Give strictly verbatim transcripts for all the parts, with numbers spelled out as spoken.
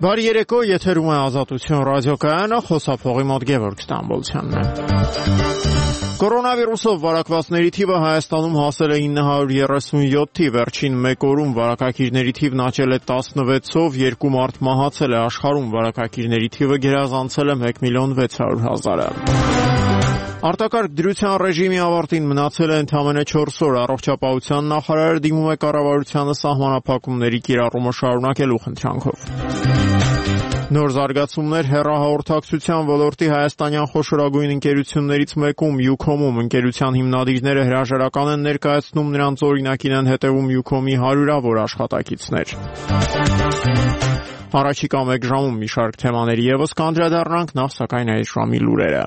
Բարի երեկո, եթերում է Ազատություն ռադիոկայանը, խոսափողի մոտ Գևորգ Ստամբոլցյանն է։ Կորոնավիրուսով վարակվածների թիվը Հայաստանում հասել է ինը հարյուր երեսունյոթի, վերջին մեկ օրում վարակակիրների թիվն աճել է տասնվեցով, երկու մարդ մահացել է, աշխարհում վարակակիրների թիվը գերազանցել է մեկ միլիոն վեց հարյուր հազարը։ Արտակարգ դրության ռեժիմի ավարտին մնացել է ընդամենը չորս օր, առողջապահության նախարարը դիմում է կառավարությանը սահմանափակումների կիրառումը շարունակելու խնդրանքով։ Նոր զարգացումներ հեռահաղորդակցության ոլորտի հայաստանյան խոշորագույն ընկերություններից մեկում Ucom-ում ընկերության հիմնադիրները հրաժարական են ներկայացնում, նրանց օրինակին են հետևում Ucom-ի հարյուրավոր աշխատակիցներ։ Առաջիկա մեկ ժամում մի շարք թեմաների ևս կանդրադառնանք, նախ սակայն այս ժամի լուրերը։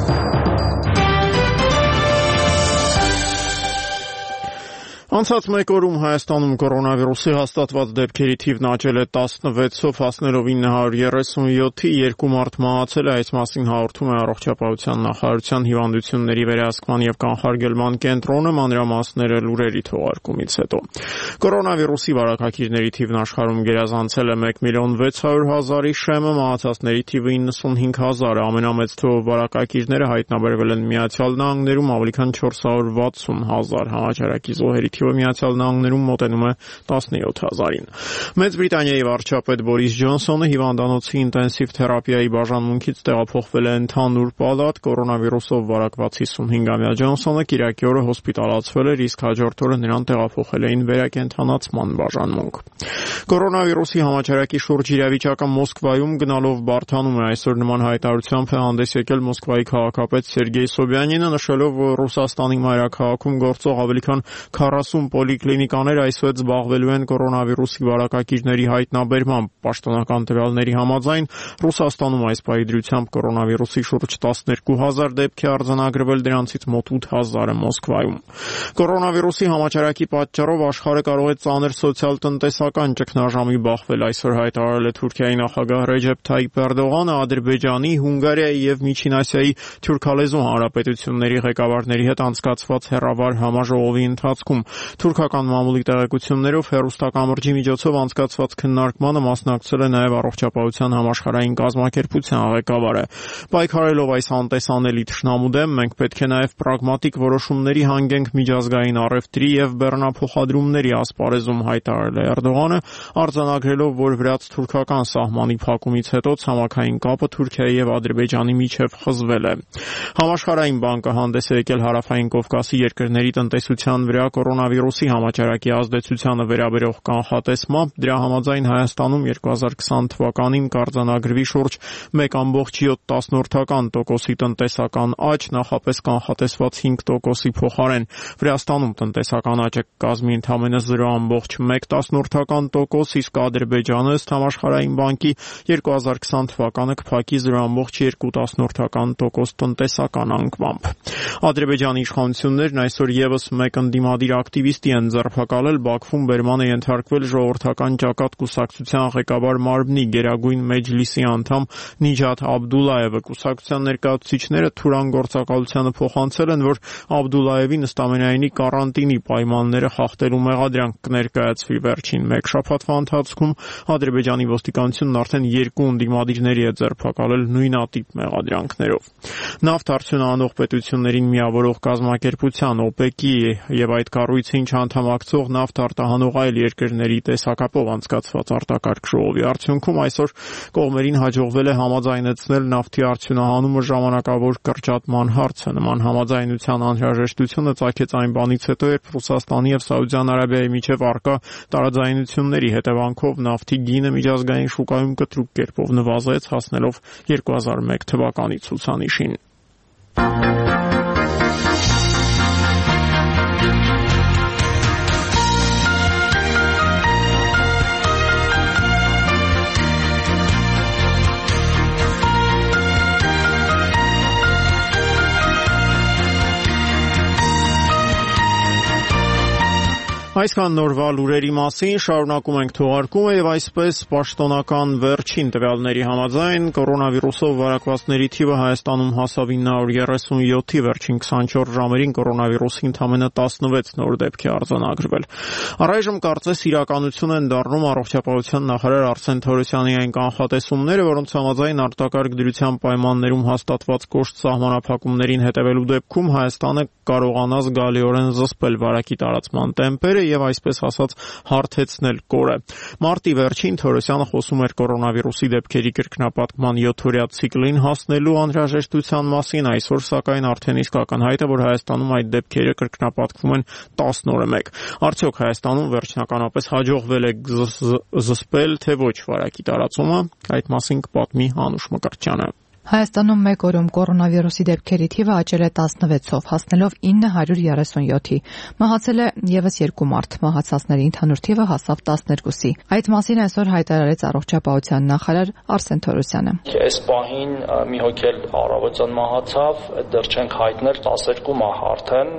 Անցած մեկ օրում Հայաստանում կորոնավիրուսի հաստատված դեպքերի թիվն աճել է տասնվեցով, հասնելով ինը հարյուր երեսունյոթի, երկու մարդ մահացել է, այս մասին հաղորդում է առողջապահության նախարարության հիվանդությունների վերահսկման եւ կանխարգելման կենտրոնը, մանրամասները լուրերի թողարկումից հետո։ Կորոնավիրուսի վարակակիրների թիվն աշխարհում գերազանցել է մեկ միլիոն վեց հարյուր հազարի շեմը, մահացածների թիվը իննսունհինգ հազար, ամենամեծ թվով վարակակիրները հայտնաբերվել են Միացյալ Նահանգներում, ավելի քան չորս հարյուր վաթսուն հազար, համաճարակի զոհերի թիվը Միացյալ Նահանգներում մոտենում է տասնյոթ հազարին։ Մեծ Բրիտանիայի վարչապետ Բորիս Ջոնսոնը հիվանդանոցի ինտենսիվ թերապիայի բաժանմունքից տեղափոխվել է ընդհանուր պալատ, կորոնավիրուսով վարակված հիսունհինգամյա Ջոնսոնը կիրակի օրը հոսպիտալացվել էր, իսկ հաջորդ օրը նրան տեղափոխել էին վերակենդանացման բաժանմունք։ Կորոնավիրուսի համաճարակի շուրջ իրավիճակը Մոսկվայում գնալով բարդանում է, այսօր նման հայտարարությամբ է հանդես եկել Մոսկվայի քաղաքապետ Սերգեյ Սոբյանինը, նշելով, որ Ռուսաստանի մայրաքաղաքում գործող ավելի քան քառասուն պոլիկլինիկաներ այսօր զբաղվելու են կորոնավիրուսի վարակակիրների հայտնաբերմամբ։ Պաշտոնական տվյալների համաձայն Ռուսաստանում այս պահի դրությամբ կորոնավիրուսի շուրջ տասներկու հազար դեպք է արձանագրվել, դրանցից մոտ ութ հազարը Մոսկվայում։ Կորոնավիրուսի համաճարակի պատճառով աշխարհը կարող է ծանր սոցիալ-տնտեսական ճգնաժամի բախվել, այսօր հայտարարել է Թուրքիայի նախագահ Ռեջեփ Թայիփ Էրդողանը, Ադրբեջանի, Հունգարիայի եւ Միջին Ասիայի թուրքալեզու հանրապետությունների ղեկավարների հետ անցկացված հեռավար համաժողովի ընթացքում թուրքական մամուլի տեղեկություններով հեռուստակամրջի միջոցով անցկացված քննարկմանը մասնակցել է նաև առողջապահության համաշխարհային կազմակերպության ղեկավարը։ Պայքարելով այս անտեսանելի թշնամու դեմ, մենք պետք է նաև պրագմատիկ որոշումների հանգենք միջազգային առևտրի եւ բեռնափոխադրումների ասպարեզում, հայտարարել է Էրդողանը, արձանագրելով, որ վրաց-թուրքական սահմանի փակումից հետո ցամաքային կապը Թուրքիայի եւ Ադրբեջանի միջև խզվել է։ Համաշխարհային բանկը հանդես է եկել Հարավային Կովկասի երկրների տնտեսության վրա կորոնավիրուսի համաճարակի ազդեցությանը վերաբերող կանխատեսմամբ, դրա համաձայն Հայաստանում երկու հազար քսան թվականին կարձանագրվի շուրջ մեկ կόμμα յոթ տոկոսի տնտեսական աճ, նախապես կանխատեսված հինգ տոկոսի փոխարեն։ Վրաստանում տնտեսական աճը կկազմի ընդամենը զրո կόμμα մեկ տոկոս, իսկ Ադրբեջանը ըստ Համաշխարհային բանկի երկու հազար քսան թվականը կփակի զրո կόμμα երկու տոկոս տնտեսական անկմամբ։ Ադրբեջանի իշխանություններն այսօր եւս մեկ ընդդիմադիր ակտիվիստի են ձերբակալել, Բաքվում բերման է ենթարկվել ժողովրդական ճակատ կուսակցության ղեկավար Մարմնի Գերագույն Մեջլիսի անդամ Նիջաթ Աբդուլլայևը։ Կուսակցության ներկայացուցիչները թուրան գործակալությանը փոխանցել են, որ Աբդուլլայևին ըստամենայնի կարանտինի պայմանները խախտելու մեղադրանք կներկայացվի։ Վերջին մեկ շաբաթվա ընթացքում Ադրբեջանի ոստիկանությունն արդեն երկու ընդդիմադիրների է ձերբակալել նույնատիպ մեղադրանքներով։ Նավթ արդյունահանող պետություններին միավորող կազմակերպության օպեկի եւ այդ կառույցին չանդամակցող նավթ արտահանող այլ երկրների տեսակապով անցկացված արտակարգ ժողովի արդյունքում այսօր կողմերին հաջողվել է համաձայնեցնել նավթի արդյունահանումը ժամանակավոր կրճատման հարցը։ Նման համաձայնության անհրաժեշտությունը ծագեց այն բանից հետո, երբ Ռուսաստանի եւ Սաուդյան Արաբիայի միջև առկա տարաձայնությունների հետևանքով նավթի գինը միջազգային շուկայում կտրուկ կերպով նվազեց, հասնելով երկու հազար մեկ թվականի ցուցանիշին։ Այսքան նորվա լուրերի մասին շարունակում ենք թողարկումը եւ այսպես պաշտոնական վերջին տվյալների համաձայն կորոնավիրուսով վարակվածների թիվը Հայաստանում հասավ ինը հարյուր երեսունյոթի, վերջին քսանչորս ժամերին կորոնավիրուսի ընդամենը տասնվեց նոր դեպք է արձանագրվել։ Առայժմ կարծես իրականություն են դառնում առողջապահության նախարար Արսեն Թորոսյանի այն կանխատեսումները, որոնց համաձայն արտակարգ դրության պայմաններում հաստատված կոշտ սահմանափակումներին հետևելու դեպքում Հայաստանը կարողանա զգալիորեն զսպել վարակի տարածման տեմպերը եւ այսպես ասած հարթեցնել կորը։ Մարտի վերջին Թորոսյանը խոսում էր կորոնավիրուսի դեպքերի կրկնապատկման յոթօրյա ցիկլին հասնելու անհրաժեշտության մասին, այսօր սակայն արդեն իսկ ակնհայտ է, որ Հայաստանում այդ դեպքերը կրկնապատկվում են տասն օրը մեկ։ Արդյոք Հայաստանում վերջնականապես հաջողվել է զսպել թե ոչ վարակի տարածումը, այդ մասին կպատմի Անուշ Մկրտչյանը։ Հայաստանում մեկ օրում կորոնավիրուսի դեպքերի թիվը աճել է տասնվեցով, հասնելով ինը հարյուր երեսունյոթի։ Մահացել է եւս երկու մարդ, մահացածների ընդհանուր թիվը հասավ տասներկուսի։ Այդ մասին այսօր հայտարարեց առողջապահության նախարար Արսեն Թորոսյանը։ Այս պահին մի հոգ էլ առավոտյան մահացավ, դեռ չենք հայտնել տասներկու մահ արդեն,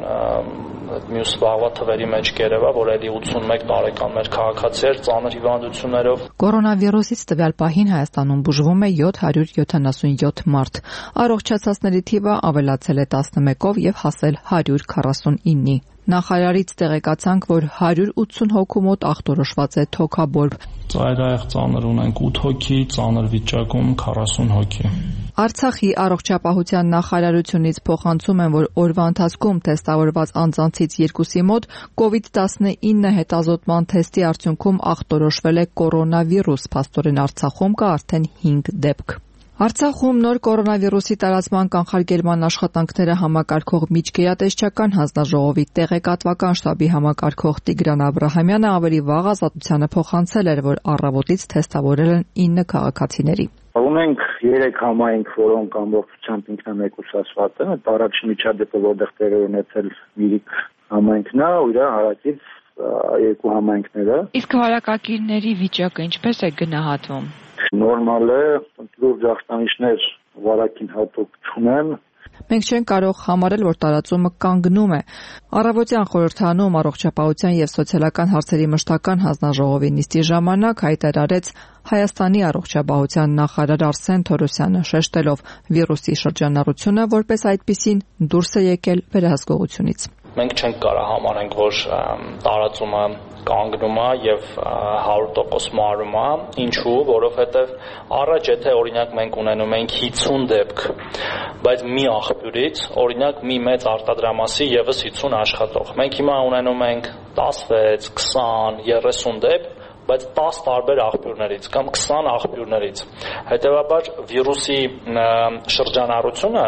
մյուս վաղվա թվերի մեջ կերևա, որ էլի ութսունմեկ տարեկան մեր քաղաքացի էր ծանր հիվանդություններով։ Կորոնավիրուսից տվյալ պահին Հայաստանում բուժվում է յոթ հարյուր յոթանասունյոթ մարդ։ Առողջացածների թիվը ավելացել է տասնմեկով եւ հասել հարյուր քառասունինի։ Նախարարից տեղեկացանք, որ հարյուր ութսուն հոգու մոտ ախտորոշված է թոքաբորբ։ Ծայրահեղ ծանր ունենք ութ հոգի, ծանր վիճակում քառասուն հոգի։ Արցախի առողջապահության նախարարությունից փոխանցում են, որ օրվա ընթացքում թեստավորված անձանցից երկուսի մոտ կովիդ տասնինը հետազոտման թեստի արդյունքում ախտորոշվել է կորոնավիրուս, փաստորեն Արցախում կա արդեն հինգ դեպք։ Արցախում նոր կորոնավիրուսի տարածման կանխարգելման աշխատանքները համակարգող միջգերատեսչական հանձնաժողովի տեղեկատվական շտաբի համակարգող Տիգրան Աբրահամյանը ավելի վաղ ազատությանը փոխանցել էր, որ առավոտից թեստավորել են ինը քաղաքացիների։ Ունենք երեք համայնք, որոնք ամբողջությամբ ինքնամեկուսացված են, այդ առաջին միջադեպը, որտեղ տեղի ունեցել Միրիկ համայնքն է, ու իր հարակից երկու համայնքները։ Իսկ հարակակիրների վիճակը ինչպես է գնահատվում։ Նորմալ է, լուրջ ախտանիշներ վարակին հատուկ չունեն։ Մենք չենք կարող համարել, որ տարածումը կանգնում է։ Առավոտյան խորհրդանում առողջապահության եւ սոցիալական հարցերի մշտական հանձնաժողովի նիստի ժամանակ հայտարարեց Հայաստանի առողջապահության նախարար Արսեն Թորոսյանը, շեշտելով վիրուսի շրջանառությունը որպես այդպիսին դուրս է եկել վերահսկողությունից։ Մենք չենք կարող համարենք, որ տարածումը կանգնում է եւ հարյուր տոկոս մարում է, ինչու, որովհետեւ առաջ եթե օրինակ մենք ունենում ենք հիսուն դեպք, բայց մի աղբյուրից, օրինակ մի մեծ արտադրամասի եւս հիսուն աշխատող։ Մենք հիմա ունենում ենք տասնվեց, քսան, երեսուն դեպք, բայց տասը տարբեր աղբյուրներից կամ քսան աղբյուրներից։ Հետևաբար վիրուսի շրջանառությունը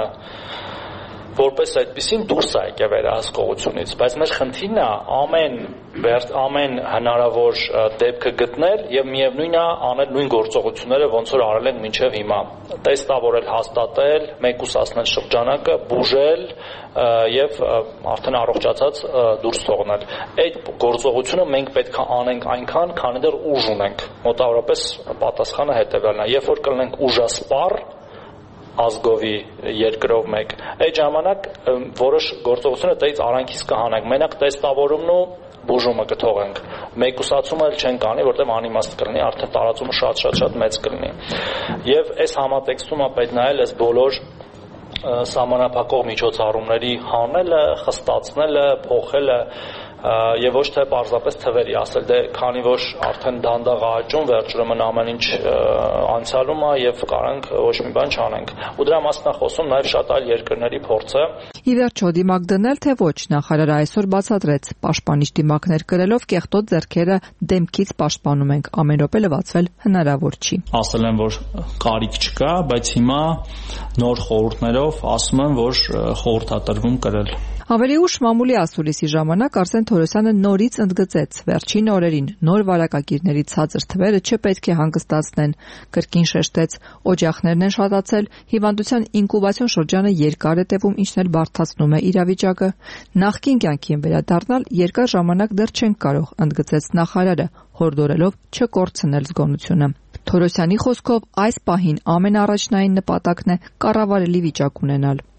որպես այդպեսին դուրս է եկել վերահսկողությունից, բայց մեր խնդիրն է ամեն ամեն հնարավոր դեպքը գտնել եւ միևնույնն է անել նույն գործողությունները, ոնց որ արել ենք մինչեւ հիմա։ Տեստավորել, հաստատել, մեկուսացնել շրջանակը, բուժել եւ արդեն առողջացած դուրս թողնել։ Այդ գործողությունը մենք պետք է անենք այնքան, քանի դեռ ուժ ունենք։ Մոտավորապես պատասխանը հետեւյալն է. երբ որ կլինենք ուժասպառ ազգովի երկրով մեկ, այդ ժամանակ որոշ գործողությունները դից արանքից կհանենք, մենակ տեստավորումն ու բուժումը կթողենք, մեկուսացումը էլ չենք անի, որտեղ անիմաստ կլինի, արդեն տարածումը շատ-շատ-շատ մեծ կլինի։ Եվ այս համատեքստում է պետք նայել այս բոլոր սահմանափակող միջոցառումների հանելը, խստացնելը, փոխելը եւ ոչ թե պարզապես թվերի ասել, դե քանի որ արդեն դանդաղ աճում, վերջում ամեն ինչ անցյալում է եւ կարանք ոչ մի բան չանենք։ Ու դրա մասն է խոսում նաեւ շատ այլ երկրների փորձը։ Ի վերջո դիմակ դնել թե ոչ, նախարարը այսօր բացատրեց, պաշտպանիչ դիմակներ կրելով կեղտոտ ձեռքերը դեմքից պաշտպանում ենք, ամեն րոպե լվացվել հնարավոր չի։ Ասել են, որ կարիք չկա, բայց հիմա նոր խորհուրդներով ասում են, որ խորհրդատրվում կրել։ Ավելի ուշ մամուլի ասուլիսի ժամանակ Արսեն Թորոսյանը նորից ընդգծեց, վերջին օրերին նոր վարակագիրների ցածր թվերը չպետք է հանգստացնեն, կրկին շեշտեց, օջախներն են շատացել, հիվանդության ինկուբացիոն շրջանը երկար է տևում, ինչն էլ բարդացնում է իրավիճակը։ Նախկին կյանքին վերադառնալ երկար ժամանակ դեռ չենք կարող, ընդգծեց նախարարը, հորդորելով չկորցնել զգոնությունը։ Թորոսյանի խոսքով այս պահին ամենաառաջնային նպատակն է կառավարելի վիճակ ունենալ։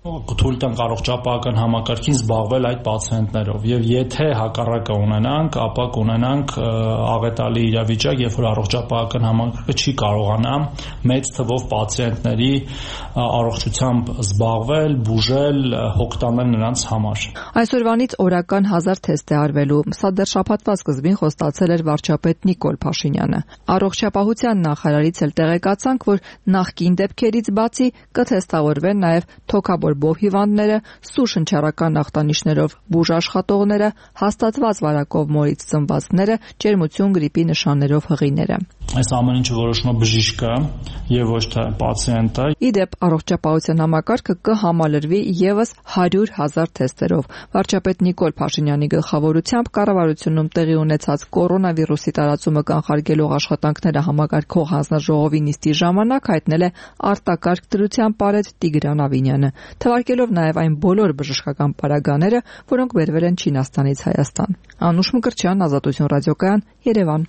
Թույլ տանք առողջապահական համակարգին զբաղվել այդ պացիենտներով եւ եթե հակառակը ունենանք, ապա կունենանք աղետալի իրավիճակ, երբ որ առողջապահական համակարգը չի կարողանա մեծ թվով պացիենտների առողջությամբ զբաղվել, բուժել, հոգ տանել նրանց համար։ Այսօրվանից օրական հազար թեստ է արվելու։ Սա դեռ շաբաթվա սկզբին խոստացել էր վարչապետ Նիկոլ Փաշինյանը։ Առողջապահության նախարարից էլ տեղեկացանք, որ նախկին դեպքերից բացի կթեստավորվեն նաև թոքաբոր բով հիվանդները, սուր շնչառական ախտանիշներով բուժ աշխատողները, հաստատված վարակով մորից ծնվածները, ջերմություն գրիպի նշաններով հղիները։ Այս ամեն ինչը որոշում է բժիշկը եւ ոչ թե պացիենտը։ Իդեպ առողջապահության համակարգը կհամալրվի եւս հարյուր հազար թեստերով։ Վարչապետ Նիկոլ Փաշինյանի գլխավորությամբ կառավարությունում տեղի ունեցած կորոնավիրուսի տարածումը կանխարգելող աշխատանքները համակարգող հանձնաժողովի նիստի ժամանակ հայտնել է արտակարգ դրության պարետ Տիգրան Ավինյանը, թվարկելով նաև այն բոլոր բժշկական պարագաները, որոնք բերվել են Չինաստանից Հայաստան։ Անուշ Մկրտչյան, Ազատություն ռադիոկայան, Երևան։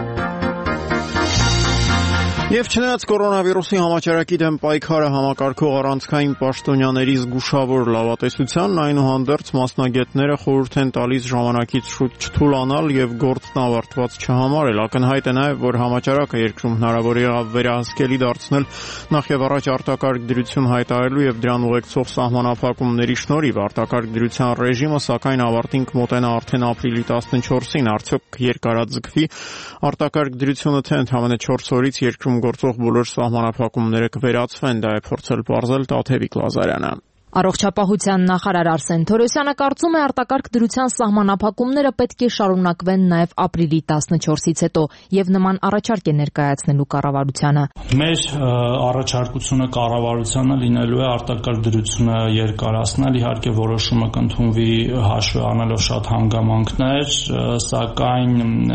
Եվ չնայած կորոնավիրուսի համաճարակի դեմ պայքարը համակարգող առանցքային պաշտոնյաների զգուշավոր լավատեսությանն, այնուհանդերձ մասնագետները խորհուրդ են տալիս ժամանակից շուտ չթուլանալ եւ գործն ավարտված չհամարել։ Ակնհայտ է նաեւ, որ համաճարակը երկրում հնարավոր եղավ վերահսկելի դարձնել նախ եւ առաջ արտակարգ դրություն հայտարարելու եւ դրան ուղեկցող սահմանափակումների շնորհիվ։ Արտակարգ դրության ռեժիմը սակայն ավարտին կմոտենա արդեն ապրիլի տասնչորսին։ Արդյոք երկարաձգվի արտակարգ դրությունը, թե ընդամենը չորս օրից երկրում գործող բոլոր սահմանափակումները կվերացվեն, դա է փորձել պարզել Տաթևիկ Լազարյանը։ Առողջապահության նախարար Արսեն Թորոսյանը կարծում է արտակարգ դրության սահմանափակումները պետք է շարունակվեն նաև ապրիլի տասնչորսից հետո եւ նման առաջարկ է ներկայացնելու կառավարությանը։ Մեր առաջարկությունը կառավարությանը լինելու է արտակարգ դրությունը երկարացնել, իհարկե որոշումը կընդունվի հաշվի առնելով շատ հանգամանքներ, սակայն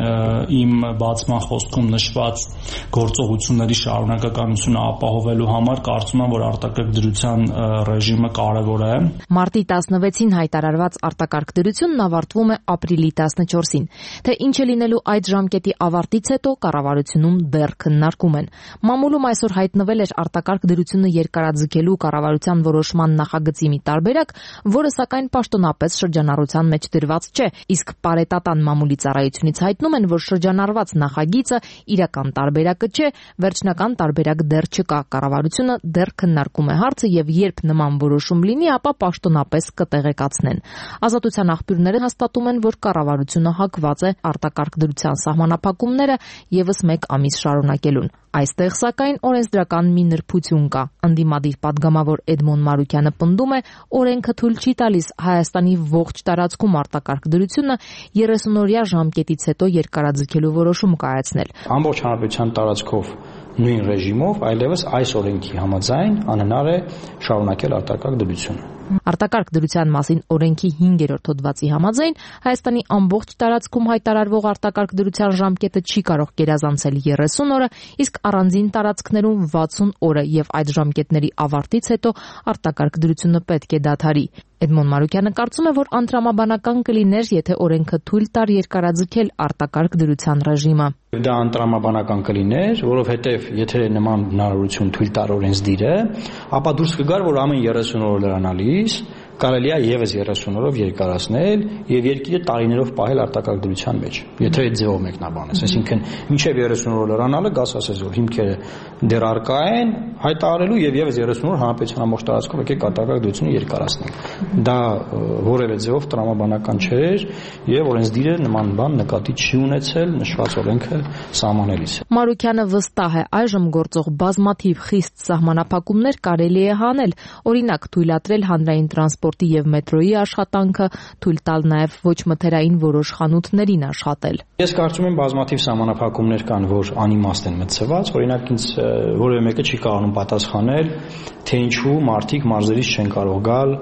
իմ բացման խոսքում նշված գործողությունների շարունակականությունը ապահովելու համար կարծում եմ, որ արտակարգ դրության ռեժիմը կարևոր է։ Մարտի տասնվեցին հայտարարված արտակարգ դրությունն ավարտվում է ապրիլի տասնչորսին։ Թե ինչ է լինելու այդ ժամկետի ավարտից հետո կառավարությունում դեռ քննարկում են։ Մամուլում այսօր հայտնվել էր արտակարգ դրությունը երկարաձգելու կառավարության որոշման նախագծի մի տարբերակ, որը սակայն պաշտոնապես շրջանառության մեջ դրված չէ, իսկ պարետատան մամուլի ծառայությունից հայտնում են, որ շրջանառված նախագիծը իրական տարբերակը չէ, վերջնական տարբերակ դեռ չկա։ Կառավարությունը դեռ քննարկում է հարցը եւ երբ նման որոշում լինի, ապա պաշտոնապես կտեղեկացնեն։ Ազատության աղբյուրները հաստատում են, որ կառավարությունը հակված է արտակարգ դրության սահմանափակումները եւս մեկ ամիս շարունակելուն։ Այստեղ սակայն օրենսդրական մի նրբություն կա։ Ընդդիմադիր падգամավոր Էդմոն Մարուկյանը պնդում է, օրենքը թույլ չի տալիս Հայաստանի ողջ տարածքում արտակարգ դրությունը երեսունօրյա ժամկետից հետո երկարաձգելու որոշում կայացնել։ Ամբողջ հանրապետության տարածքով նույն ռեժիմով, այլևս այս օրենքի համաձայն անհնար է շարունակել արտակարգ դրությունը։ Արտակարգ դրության մասին օրենքի հինգերորդ հոդվածի համաձայն Հայաստանի ամբողջ տարածքում հայտարարվող արտակարգ դրության ժամկետը չի կարող գերազանցել երեսուն օրը, իսկ առանձին տարածքներում վաթսուն օրը եւ այդ ժամկետների ավարտից հետո արտակարգ դրությունը պետք է դադարի։ Էդմոն Մարուկյանը կարծում է, որ անտրամաբանական կլիներ, եթե օրենքը թույլ տար երկարաձգել արտակարգ դրության ռեժիմը։ Դա անտրամաբանական կլիներ, որովհետև եթե նման հնարավորություն թույլ տար օրենսդիրը, ապա դուրս կգար, որ ամեն երեսուն օր լրանալիս կարելի է եւս երեսուն օրով երկարացնել եւ երկիրը տարիներով պահել արտակարգ դրության մեջ։ Եթե այդ ձևով մեկնաբանես, այսինքն մինչեւ երեսուն օր լրանալը գաս ասես, որ հիմքերը դեռ արկա են հայտարարելու եւ եւս երեսուն օր հանրապետության ամբողջ տարածքով եկեք արտակարգ դրությունը երկարացնել։ Դա որևէ ձևով տրամաբանական չէր եւ օրենսդիրը նման բան նկատի չի ունեցել նշված օրենքը սահմանելիս։ Մարուկյանը վստահ է, այժմ գործող բազմաթիվ խիստ սահմանափակումներ կարելի է հանել, օրինակ թույլատրել հանրային տրանսպորտի եւ մետրոյի աշխատանքը, թույլ տալ նաեւ ոչ մթերային որոշ խանութներին աշխատել։ Ես կարծում եմ բազմաթիվ սահմանափակումներ կան, որ անիմաստ են մտցված, օրինակ ինձ որևէ մեկը չի կարողանում պատասխանել, թե ինչու մարդիկ մարզերից չեն կարող գալ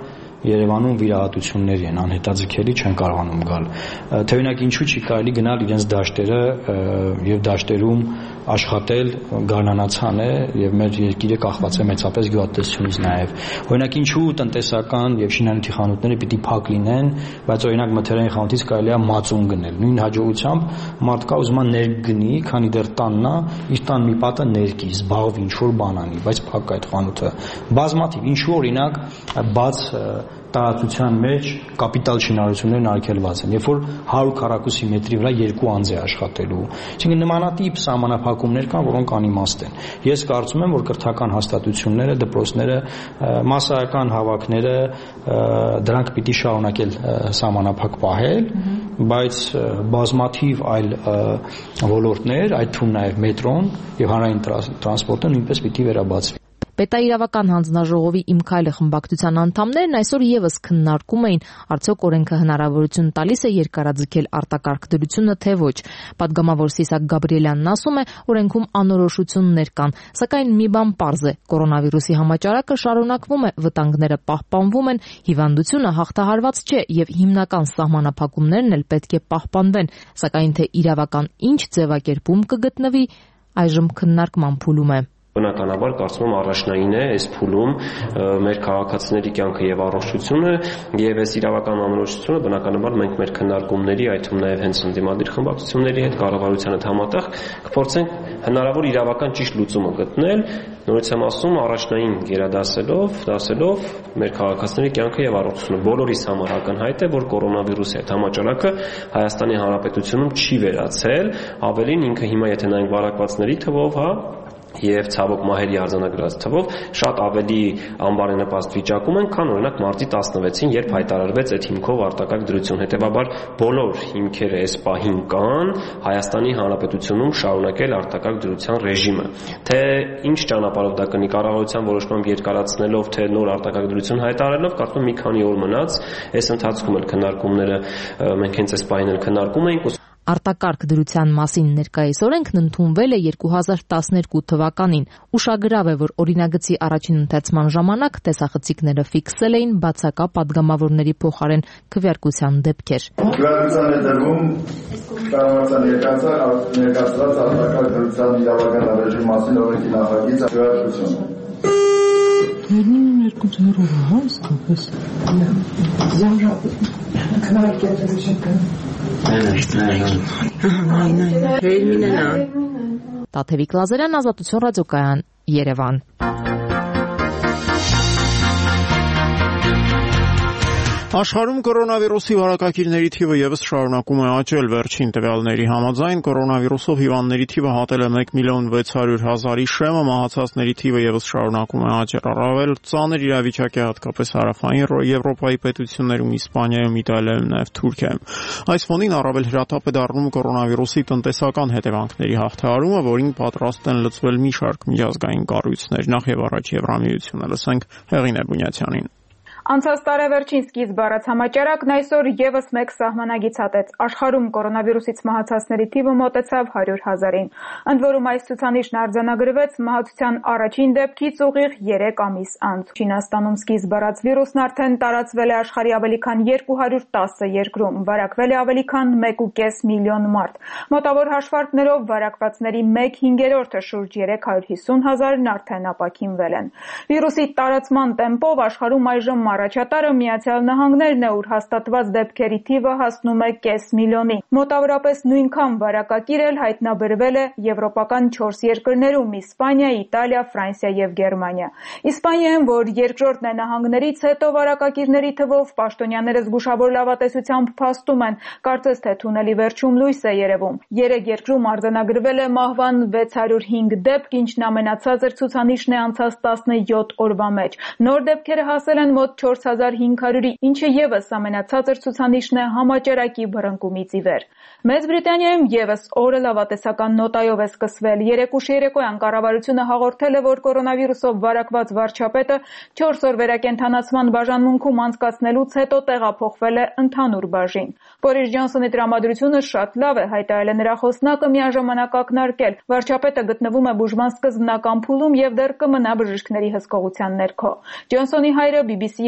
Երևանում վիրահատություններ են, անհետաձգելի չեն կարողանում գալ։ Թե օրինակ ինչու չի կարելի գնալ իրենց դաշտերը եւ դաշտերում աշխատել, գարնանացան է եւ մեր երկիրը կախված է մեծապես գյուղատնտեսությունից նաեւ։ Օրինակ ինչու տնտեսական եւ շինանյութի խանութները պիտի փակ լինեն, բայց օրինակ մթերային խանութից կարելի է մածուն գնել։ Նույն հաջողությամբ մարդկա ուզում է ներգնի, քանի դեռ տանն է, իր տան մի պատը ներկի, զբաղվի ինչ-որ բան անի, բայց փակ է այդ խանութը։ Բազմաթիվ ինչու օրինակ բաց տարածության մեջ կապիտալ շինարարություններն արգելված են, երբ որ հարյուր քառակուսի մետրի վրա երկու անձ է աշխատելու։ Այսինքն նմանատիպ սահմանափակումներ կան, որոնք անիմաստ են։ Ես կարծում եմ, որ կրթական հաստատությունները, դպրոցները, մասսայական հավաքները դրանք պիտի շարունակել սահմանափակ պահել, բայց բազմաթիվ այլ ոլորտներ, այդ թվում նաև մետրոն եւ հանրային տրանսպորտը նույնպես պիտի վերաբացվի։ Պետաիրավական հանձնաժողովի «Իմ քայլը» խմբակցության անդամներն այսօր եւս քննարկում էին, արդյոք օրենքը հնարավորություն տալիս է երկարաձգել արտակարգ դրությունը, թե ոչ։ Պատգամավոր Սիսակ Գաբրիելյանն ասում է, օրենքում անորոշություններ կան, սակայն մի բան պարզ է՝ կորոնավիրուսի համաճարակը շարունակվում է, վտանգները պահպանվում են, հիվանդությունը հաղթահարված չէ եւ հիմնական սահմանափակումներն էլ պետք է պահպանվեն, սակայն թե իրավական ինչ ձևակերպում կգտնվի, այժմ քննարկման փուլում է։ Բնականաբար կարծում եմ առաջնային է այս փուլում մեր քաղաքացիների կյանքը եւ առողջությունը եւ այս իրավական անորոշությունը բնականաբար մենք մեր քննարկումների, այդ թվում նաեւ հենց ընդդիմադիր խմբակցությունների հետ կառավարության հետ համատեղ կփորձենք հնարավոր իրավական ճիշտ լուծումը գտնել, նորից եմ ասում առաջնային գերադասելով, դասելով մեր քաղաքացիների կյանքը եւ առողջությունը։ Բոլորիս համար ակնհայտ է, որ կորոնավիրուսի հետ համաճարակը Հայաստանի Հանրապետությունում չի վերացել, ավելին ինքը հիմա եթե նայենք վարակվածների թվով, հա եւ ցավոք մահերի արձանագրած թվով շատ ավելի անբարենպաստ վիճակում են, քան օրինակ մարտի տասնվեցին, երբ հայտարարվեց այդ հիմքով արտակարգ դրություն։ Հետևաբար բոլոր հիմքերը այս պահին կան Հայաստանի Հանրապետությունում շարունակել արտակարգ դրության ռեժիմը։ Թե ինչ ճանապարհով դա կնի, կառավարության որոշմամբ երկարացնելով, թե նոր արտակարգ դրություն հայտարարելով, կարծում եմ մի քանի օր մնաց, այս ընթացքում էլ քննարկումները մենք հենց այս պահին էլ քննարկում էինք։ Արտակարգ դրության մասին ներկայիս օրենքն ընդունվել է երկու հազար տասներկու թվականին։ Ուշագրավ է, որ օրինագծի առաջին ընթերցման ժամանակ տեսախցիկները ֆիքսել էին բացակա падգամավորների փոխարեն քվեարկության դեպքեր։ Քվեարկության հետևում կառավարության ներկայացրած արտակարգ դրության իրավական ռեժիմի մասին օրենքի նախագիծը քվեարկություն։ Հերմինն երկու ձեռով է, հա, իսկապես։ Զամժապ քննարկել Տաթևիկ Լազարյան, Ազատություն ռադիոկայան, Երևան։ Աշխարհում կորոնավիրուսի վարակակիրների թիվը եւս շարունակում է աճել։ Վերջին տվյալների համաձայն կորոնավիրուսով հիվանդների թիվը հատել է մեկ միլիոն վեց հարյուր հազարի շեմը, մահացածների թիվը եւս շարունակում է աճել։ Առավել ծանր իրավիճակ է հատկապես հարավային Եվրոպայի պետություններում, Իսպանիայում, Իտալիայում, նաեւ Թուրքիայում։ Այս ֆոնին առավել հրատապ է դառնում կորոնավիրուսի տնտեսական հետևանքների հաղթահարումը, որին պատրաստ են լծվել մի շարք միջազգային կառույցներ, նախ եւ առաջ Եվրամիությունը։ Լսենք Հեղինե Բունյացյանին։ Անցած տարեվերջին սկիզբ առած համաճարակն այսօր եւս մեկ սահմանագիծ հատեց։ Աշխարհում կորոնավիրուսից մահացածների թիվը մոտեցավ հարյուր հազարին։ Ընդ որում այս ցուցանիշն արձանագրվեց մահացության առաջին դեպքից ուղիղ երեք ամիս անց։ Չինաստանում սկիզբ առած վիրուսն արդեն տարածվել է աշխարհի ավելի քան երկու հարյուր տասը երկրում, վարակվել է ավելի քան մեկ ու կես միլիոն մարդ։ Մոտավոր հաշվարկներով վարակվածների մեկ հինգերորդը շուրջ երեք հարյուր հիսուն հազարն արդեն ապաքինվել են։ Վիրուսի տարածման տեմպով աշխարհում այժմ առաջատարը Միացյալ Նահանգներն է, ուր հաստատված դեպքերի թիվը հասնում է կես միլիոնի։ Մոտավորապես նույնքան վարակակիր էլ հայտնաբերվել է եվրոպական չորս երկրներում՝ Իսպանիա, Իտալիա, Ֆրանսիա եւ Գերմանիա։ Իսպանիայում, որ երկրորդն է նահանգներից հետո վարակակիրների թվով, պաշտոնյաները զգուշավոր լավատեսությամբ փաստում են, կարծես թե թունելի վերջում լույս է երևում։ Երեք երկրում արձանագրվել է մահվան վեց հարյուր հինգ դեպք, ինչն ամենացածր ցուցանիշն է անցած տասնյոթ օրվա մեջ։ Նոր դեպքերը հասել են մոտ չորս հազար հինգ հարյուրի, ինչը եւս ամենացածր ցուցանիշն է համաճարակի բռնկումից ի վեր։ Մեծ Բրիտանիայում եւս օրը լավատեսական նոտայով է սկսվել։ Երեկ ուշ երեկոյան կառավարությունը հաղորդել է, որ կորոնավիրուսով վարակված վարչապետը չորս օր վերակենդանացման բաժանմունքում անցկացնելուց հետո տեղափոխվել է ընդհանուր բաժին։ Բորիս Ջոնսոնի տրամադրությունը շատ լավ է, հայտարարել է նրա խոսնակը միաժամանակ ակնարկել։ Վարչապետը գտնվում է բուժման սկզբնական փուլում եւ դեռ կմնա բժիշկների հսկողության ներքո։ Ջոնսոնի հայրը բի բի սի-ի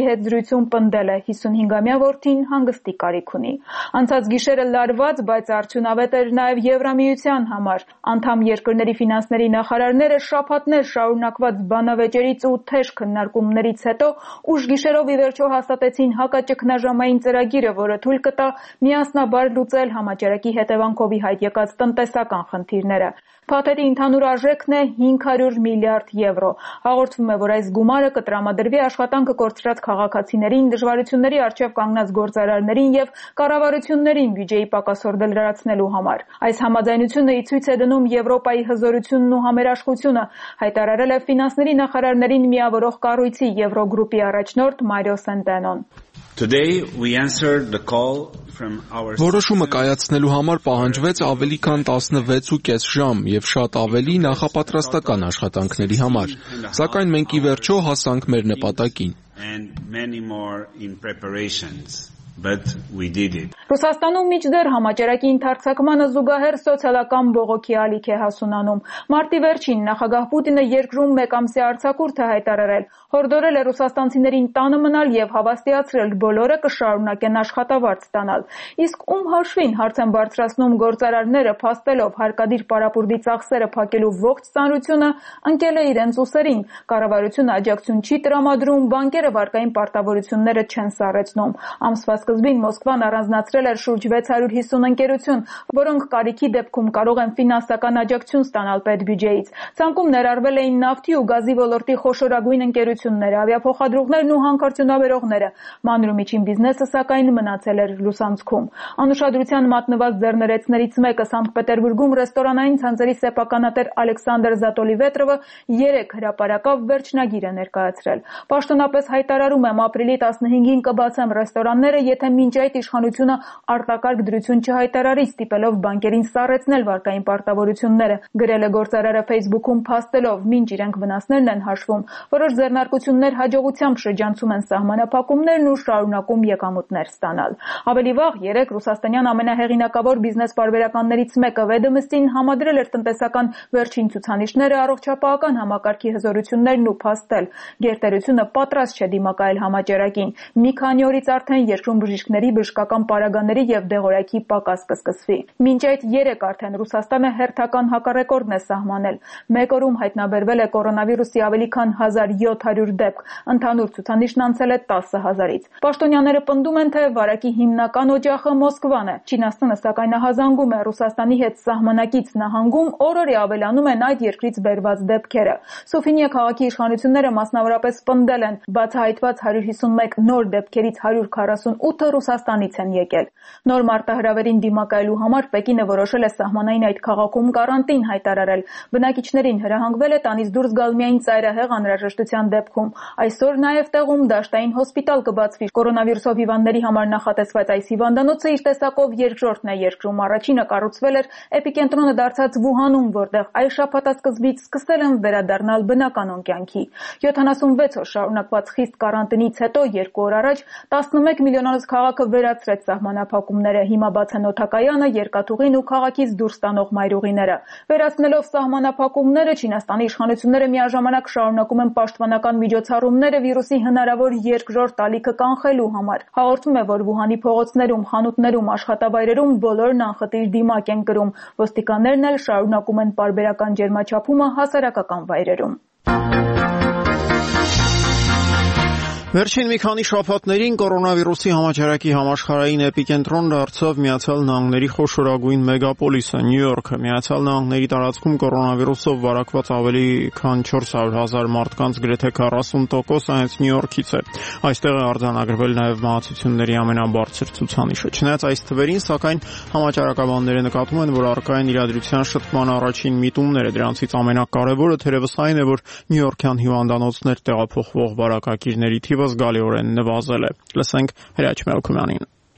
հետ զրույցում պնդել է հիսունհինգամյա որդին հանգստի կարիք ունի։ Անցած գիշերը լարված, բայց արդյունավետ էր նաև Եվրամիության համար։ Անդամ երկրների ֆինանսների նախարարները շաբաթներ շարունակված բանավեճերից ու թեժ քննարկումներից հետո ուշ գիշերով ի վերջո հաստատեցին հակաճգնաժամային ծրագիրը, որը թույլ կտա միասնաբար լուծել համաճարակի հետևանքով ի հայտ եկած տնտեսական խնդիրները։ Փաթեթի ընդհանուր արժեքն է հինգ հարյուր միլիարդ եվրո։ Հաղորդվում է, որ այս գումարը կտրամադրվի աշխատանքը կորցրած քաղաքացիներին, դժվարությունների առջև կանգնած գործարարներին եւ կառավարություններին բյուջեի պակասորդը լրացնելու համար։ Այս համաձայնությունը ի ցույց է դնում Եվրոպայի հզորությունն ու համերաշխությունը, հայտարարել է ֆինանսների նախարարներին միավորող կառույցի Եվրոգրուպի առաջնորդ Մարիո Սենտենոն։ Today we answered the call from our Որոշումը կայացնելու համար պահանջվեց ավելի քան տասնվեց ու կես ժամ եւ շատ ավելի նախապատրաստական աշխատանքների համար, սակայն մենք ի վերջո հասանք մեր նպատակին։ And many more in preparations. But we did it. Ռուսաստանում միջդեռ համաճարակի ընդարձակմանը զուգահեռ սոցիալական բողոքի ալիք է հասունանում։ Մարտի վերջին նախագահ Պուտինը երկրում մեկամսյա արձակուրդ է հայտարարել, հորդորել է ռուսաստանցիներին տանը մնալ եւ հավաստիացրել բոլորը կշարունակեն աշխատավարձ ստանալ։ Իսկ ում հաշվին հարց են բարձրացնում գործարարները, փաստելով հարկադիր պարապուրդի ծախսերը փակելու ողջ ծանրությունը, ընկել է իրենց ուսերին։ Կառավարությունը աջակցություն չի տրամադրում, բանկերը վարկային պարտավորությունները չեն սառեցնում։ Ամսվա սկզբին Մոսկվան առանձնացրել էր շուրջ վեց հարյուր հիսուն ընկերություն, որոնք կարիքի դեպքում կարող են ֆինանսական աջակցություն ստանալ պետբյուջեից։ Ցանկում ներառվել էին նավթի ու գազի ոլորտի խոշորագույն ընկերությունները, ավիափոխադրողներն ու հանքարդյունաբերողները։ Մանր ու միջին բիզնեսը սակայն մնացել էր լուսանցքում։ Անուշադրության մատնված ձեռներեցներից մեկը Սանկտ Պետերբուրգում ռեստորանային ցանցերի սեփականատեր Ալեքսանդր Զատոլիվետրովը երեք հրապարակավ վերջնագիր է ներկայացրել։ Պաշտոնապես հայտարարում եմ ապրիլի տասնհինգին կբացեմ ռեստորանները, եթե մինչ այդ իշխանությունը արտակարգ դրություն չհայտարարի, ստիպելով բանկերին սառեցնել վարկային պարտավորությունները, գրել է գործարարը Facebook-ում փաստելով, մինչ իրենք վնասներն են հաշվում, որոշ ձեռնարկություններ հաջողությամբ շրջանցում են սահմանափակումներն ու շարունակում եկամուտներ ստանալ։ Ավելի վաղ երեք ռուսաստանյան ամենահեղինակավոր բիզնես պարբերականներից մեկը Vedomosti-ին համադրել էր տնտեսական վերջին ցուցանիշները, առողջապահական համակարգի հզորություններն ու փաստել, գերտերությունը պատրաստ չէ դիմակայել համաճարակին։ Մի քանի օրից արդեն երկրում բժիշկների, բժշկական պարագաների եւ դեղորայքի պակաս կսկսվի։ Մինչ այդ երեք արդեն Ռուսաստանը հերթական հակառեկորդն է սահմանել։ Մեկ օրում հայտնաբերվել է կորոնավիրուսի ավելի քան հազար յոթ հարյուր դեպք, ընդհանուր ցուցանիշն անցել է տասը հազարից։ Պաշտոնյաները պնդում են, թե վարակի հիմնական օջախը Մոսկվան է։ Չինաստանը սակայն հազանգում է Ռուսաստանի հետ սահմանակից նահանգում օրորի ավելանում են այդ երկրից բերված դեպքերը։ Սոֆինիա քաղաքի իշխանությունները մասնավորապես պնդել են, բացահայտված հարյուր հիսունմեկ նոր դեպքերից հարյուր քառասունութը Ռուսաստանից են եկել։ Նոր մարտահրավերին դիմակայելու համար Պեկինը որոշել է սահմանային այդ քաղաքում կարանտին հայտարարել։ Բնակիչներին հրահանգվել է տանից դուրս գալ միայն ծայրահեղ անհրաժեշտության դեպքում։ Այսօր նաև տեղում դաշտային հոսպիտալ կբացվի։ Կորոնավիրուսով հիվանդների համար նախատեսված այս հիվանդանոցը իր տեսակով երկրորդն է երկրում։ Առաջինը կառուցվել էր էպիկենտրոնը դարձած Վուհանում, որտեղ այս շաբաթասկզբից սկսել են վերադառնալ բնականon կյանքի։ յոթանասունվեց օր շարունակված խիստ կարանտինից հետո երկու օր առաջ տասնմեկ միլիոնանոց քաղաքը վերացրեց սահմանափակումները, հիմա բաց են օդակայանը, երկաթուղին ու քաղաքից դուրս տանող մայրուղիները։ Վերացնելով սահմանափակումները, Չինաստանի իշխանությունները միաժամանակ շարունակում են պաշտպանական միջոցառումները վիրուսի հնարավոր երկրորդ ալիքը կանխելու համար։ Հաղորդվում է, որ Վուհանի փողոցներում, խանութներում, աշխատավայրերում բոլորն անխտիր դիմակ են կրում։ Ոստիկաններն էլ շարունակում են պարբերական ջերմաչափումը հասարակական վայրերում։ Վերջին մի քանի շաբաթներին կորոնավիրուսի համաճարակի համաշխարհային էպիկենտրոն դարձավ Միացյալ Նահանգների խոշորագույն մեգապոլիսը Նյու Յորքը։ Միացյալ Նահանգների տարածքում կորոնավիրուսով վարակված ավելի քան չորս հարյուր հազար մարդկանց գրեթե քառասուն տոկոսը հենց Նյու Յորքից է։ Այստեղ է արձանագրվել նաև մահացությունների ամենաբարձր ցուցանիշը։ Չնայած այս թվերին, սակայն համաճարակաբանները նկատում են, որ առկա են իրադրության շփման առաջին միտումները։ Դրանցից ամենակարևորը թերևս այն է, որ նյույորքյան հիվանդանոցներ տեղափոխվող վարակակիրների թիվը զգալիորեն նվազել է։ Լսենք Հրաչ Մելքումյանին։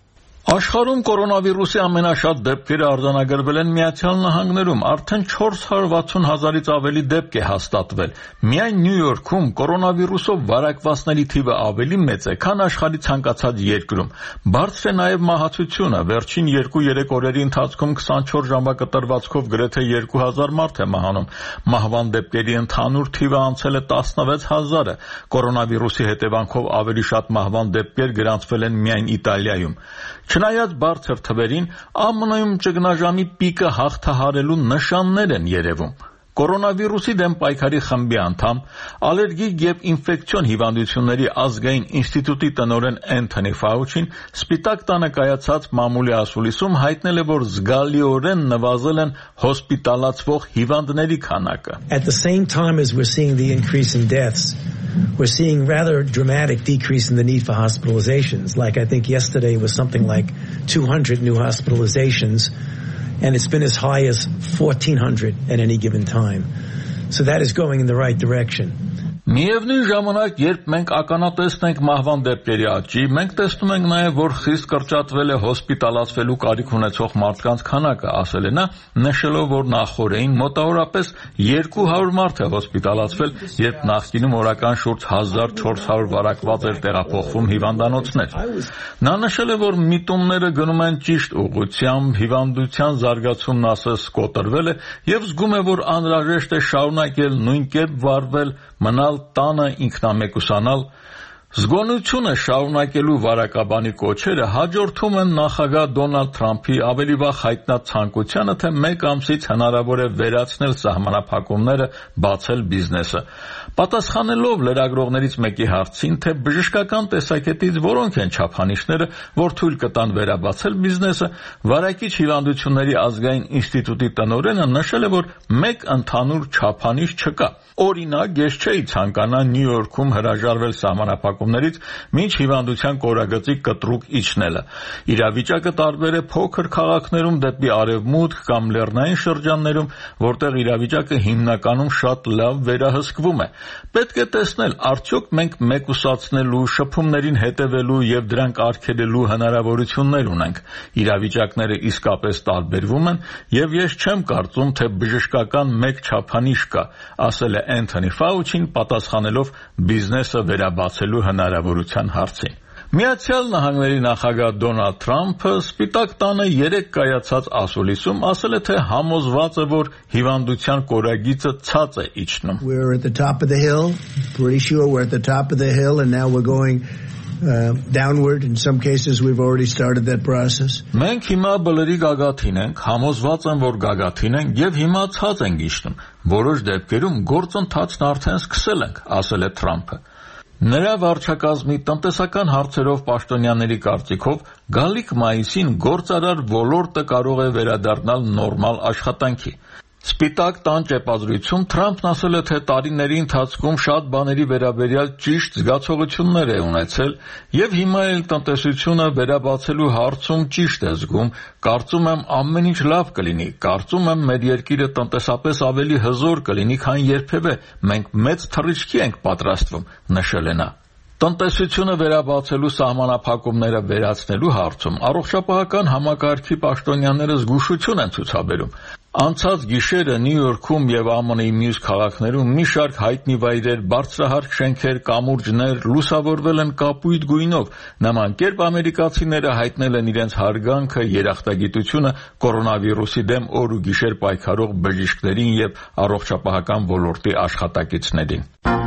Աշխարհում կորոնավիրուսի ամենաշատ դեպքերը արձանագրվել են Միացյալ Նահանգներում, արդեն չորս հարյուր վաթսուն հազարից ավելի դեպք է հաստատվել։ Միայն Նյու Յորքում կորոնավիրուսով վարակվածների թիվը ավելի մեծ է, քան աշխարհի ցանկացած երկրում։ Բարձր է նաև մահացությունը, վերջին երկու-երեք օրերի ընթացքում քսանչորս ժամկտրվածքով գրեթե երկու հազար մարդ է մահանում։ Մահվան դեպքերի ընդհանուր թիվը անցել է տասնվեց հազարը։ Կորոնավիրուսի հետևանքով ավելի շատ մահվան դեպքեր գրանցվել են միայն Իտալիայում։ Չնայած բարձր թվերին, ԱՄՆ-ում ճգնաժամի պիկը հաղթահարելու նշաններ են երևում։ Կորոնավիրուսի դեմ պայքարի խմբի անդամ, ալերգիկ եւ ինֆեկցիոն հիվանդությունների ազգային ինստիտուտի տնօրեն Անթոնի Ֆաուչին Սպիտակ տանը կայացած մամուլի ասուլիսում հայտնել է, որ զգալիորեն նվազել են հոսպիտալացվող հիվանդների քանակը։ At the same time as we're seeing the increase in deaths, we're seeing rather dramatic decrease in the need for hospitalizations. Like I think yesterday was something like two hundred new hospitalizations, and it's been as high as fourteen hundred at any given time. So that is going in the right direction. Միևնույն ժամանակ, երբ մենք ականատեսն ենք մահվան դեպքերի աճի, մենք տեսնում ենք նաև, որ խիստ կրճատվել է հոսպիտալացվելու կարիք ունեցող մարդկանց քանակը, ասել է նա, նշելով, որ նախորդին մոտավորապես երկու հարյուր մարդ է հոսպիտալացվել, երբ նախկինում օրական շուրջ հազար չորս հարյուր վարակված էր տեղափոխվում հիվանդանոցներ։ Նա նշել է, որ միտումները գնում են ճիշտ ուղղությամբ, հիվանդության զարգացումն ասես կոտրվել է եւ զգում է, որ անհրաժեշտ է շարունակել նույն կերպ վարվել, մնալ տանը ինքնամեկուսանալ։ Զգոնությունը շարունակելու վարակաբանի կոչերը հաջորդում են նախագահ Դոնալդ Թրամփի ավելի վաղ հայտնած ցանկությանը, թե մեկ ամսից հնարավոր է վերացնել սահմանափակումները, բացել բիզնեսը։ Պատասխանելով լրագրողներից մեկի հարցին, թե բժշկական տեսակետից որոնք են չափանիշները, որ թույլ կտան վերաբացել բիզնեսը, Վարակիչ հիվանդությունների ազգային ինստիտուտի տնօրենը նշել է, որ մեկ ընդհանուր չափանիշ չկա։ Օրինակ, ես չէի ցանկանա Նյու Յորքում հրաժարվել սահմանափակումներից, մինչ հիվանդության կորագծի կտրուկ իջնելը։ Իրավիճակը տարբեր է փոքր քաղաքներում դեպի արևմուտք կամ լեռնային շրջաններում, որտեղ իրավիճակը հիմնականում շատ լավ վերահսկվում է։ Պետք է տեսնել, արդյոք մենք մեկուսացնելու, շփումներին հետևելու եւ դրանք արգելելու հնարավորություններ ունենք։ Իրավիճակները իսկապես տարբերվում են, եւ ես չեմ կարծում, թե բժշկական մեկ չափանիշ կա, ասել է Անթոնի Ֆաուչին, պատասխանելով բիզնեսը վերաբացելու հնարավորության հարցին։ Միացյալ Նահանգների նախագահ Դոնալդ Թրամփը Սպիտակ տանը երեկ կայացած ասուլիսում ասել է, թե համոզված է, որ հիվանդության կորագիծը ցած է իջնում։ We're at the top of the hill, pretty sure we're at the top of the hill and now we're going uh, downward. In some cases we've already started that process. Մենք հիմա բլրի գագաթին ենք, համոզված եմ, որ գագաթին ենք եւ հիմա ցած ենք իջնում։ Որոշ դեպքերում գործընթացն արդեն սկսել ենք, ասել է Թրամփը։ Նրա վարչակազմի տնտեսական հարցերով պաշտոնյաների կարծիքով գալիք մայիսին գործարար ոլորտը կարող է վերադառնալ նորմալ աշխատանքի։ Սպիտակ տան ճեպազրույցում Թրամփն ասել է, թե տարիների ընթացքում շատ բաների վերաբերյալ ճիշտ զգացողություններ է ունեցել եւ հիմա էլ տնտեսությունը վերաբացելու հարցում ճիշտ է զգում, կարծում եմ ամեն ինչ լավ կլինի, կարծում եմ մեր երկիրը տնտեսապես ավելի հզոր կլինի, քան երբևէ, մենք մեծ թռիչքի ենք պատրաստվում, նշել է նա։ Տնտեսությունը վերաբացելու սահմանափակումները վերացնելու հարցում առողջապահական համակարգի պաշտոնյաները զգուշություն են ցուցաբերում։ Անցած գիշերը Նյու Յորքում եւ ԱՄՆ-ի մյուս քաղաքներում մի շարք հայտնի վայրեր, բարձրահարկ շենքեր, կամուրջներ լուսավորվել են կապույտ գույնով։ Նման կերպ ամերիկացիները հայտնել են իրենց հարգանքը, երախտագիտությունը կորոնավիրուսի դեմ օր ու գիշեր պայքարող բժիշկներին եւ առողջապահական ոլորտի աշխատակիցներին։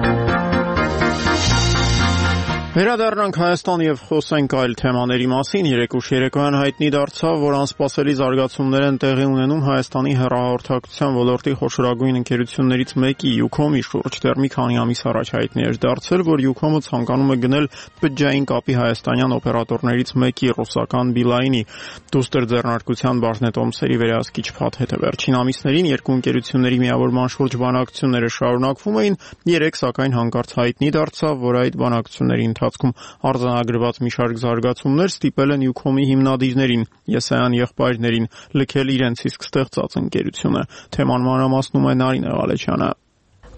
Վերադառնանք Հայաստան եւ խոսենք այլ թեմաների մասին։ Երեկուշ երեկոյան հայտնի դարձավ, որ անսպասելի զարգացումներ են տեղի ունենում Հայաստանի հեռահաղորդակցության ոլորտի խոշորագույն ընկերություններից մեկի Յուքոմի շուրջ։ Դեռ մի քանի ամիս առաջ հայտնի էր դարձել, որ Յուքոմը ցանկանում է գնել բջջային կապի հայաստանյան օպերատորներից մեկի ռուսական Բիլայնի։ Դուստր ձեռնարկության Բաժնետոմսերի վերահսկիչ Փաթեթը վերջին ամիսներին երկու ընկերությունների միավորման շուրջ բանակցությունները շարունակվում էին։ Երեք սակայն հանկարծ հայտնի դարձավ, որ այդ բանակցությունների ընթացքում արձանագրված մի շարք զարգացումներ ստիպել են Յուքոմի հիմնադիրներին, Եսայան եղբայրներին լքել իրենց իսկ ստեղծած ընկերությունը։ Թեման մանրամասնում է Նարինե Ղալեչյանը։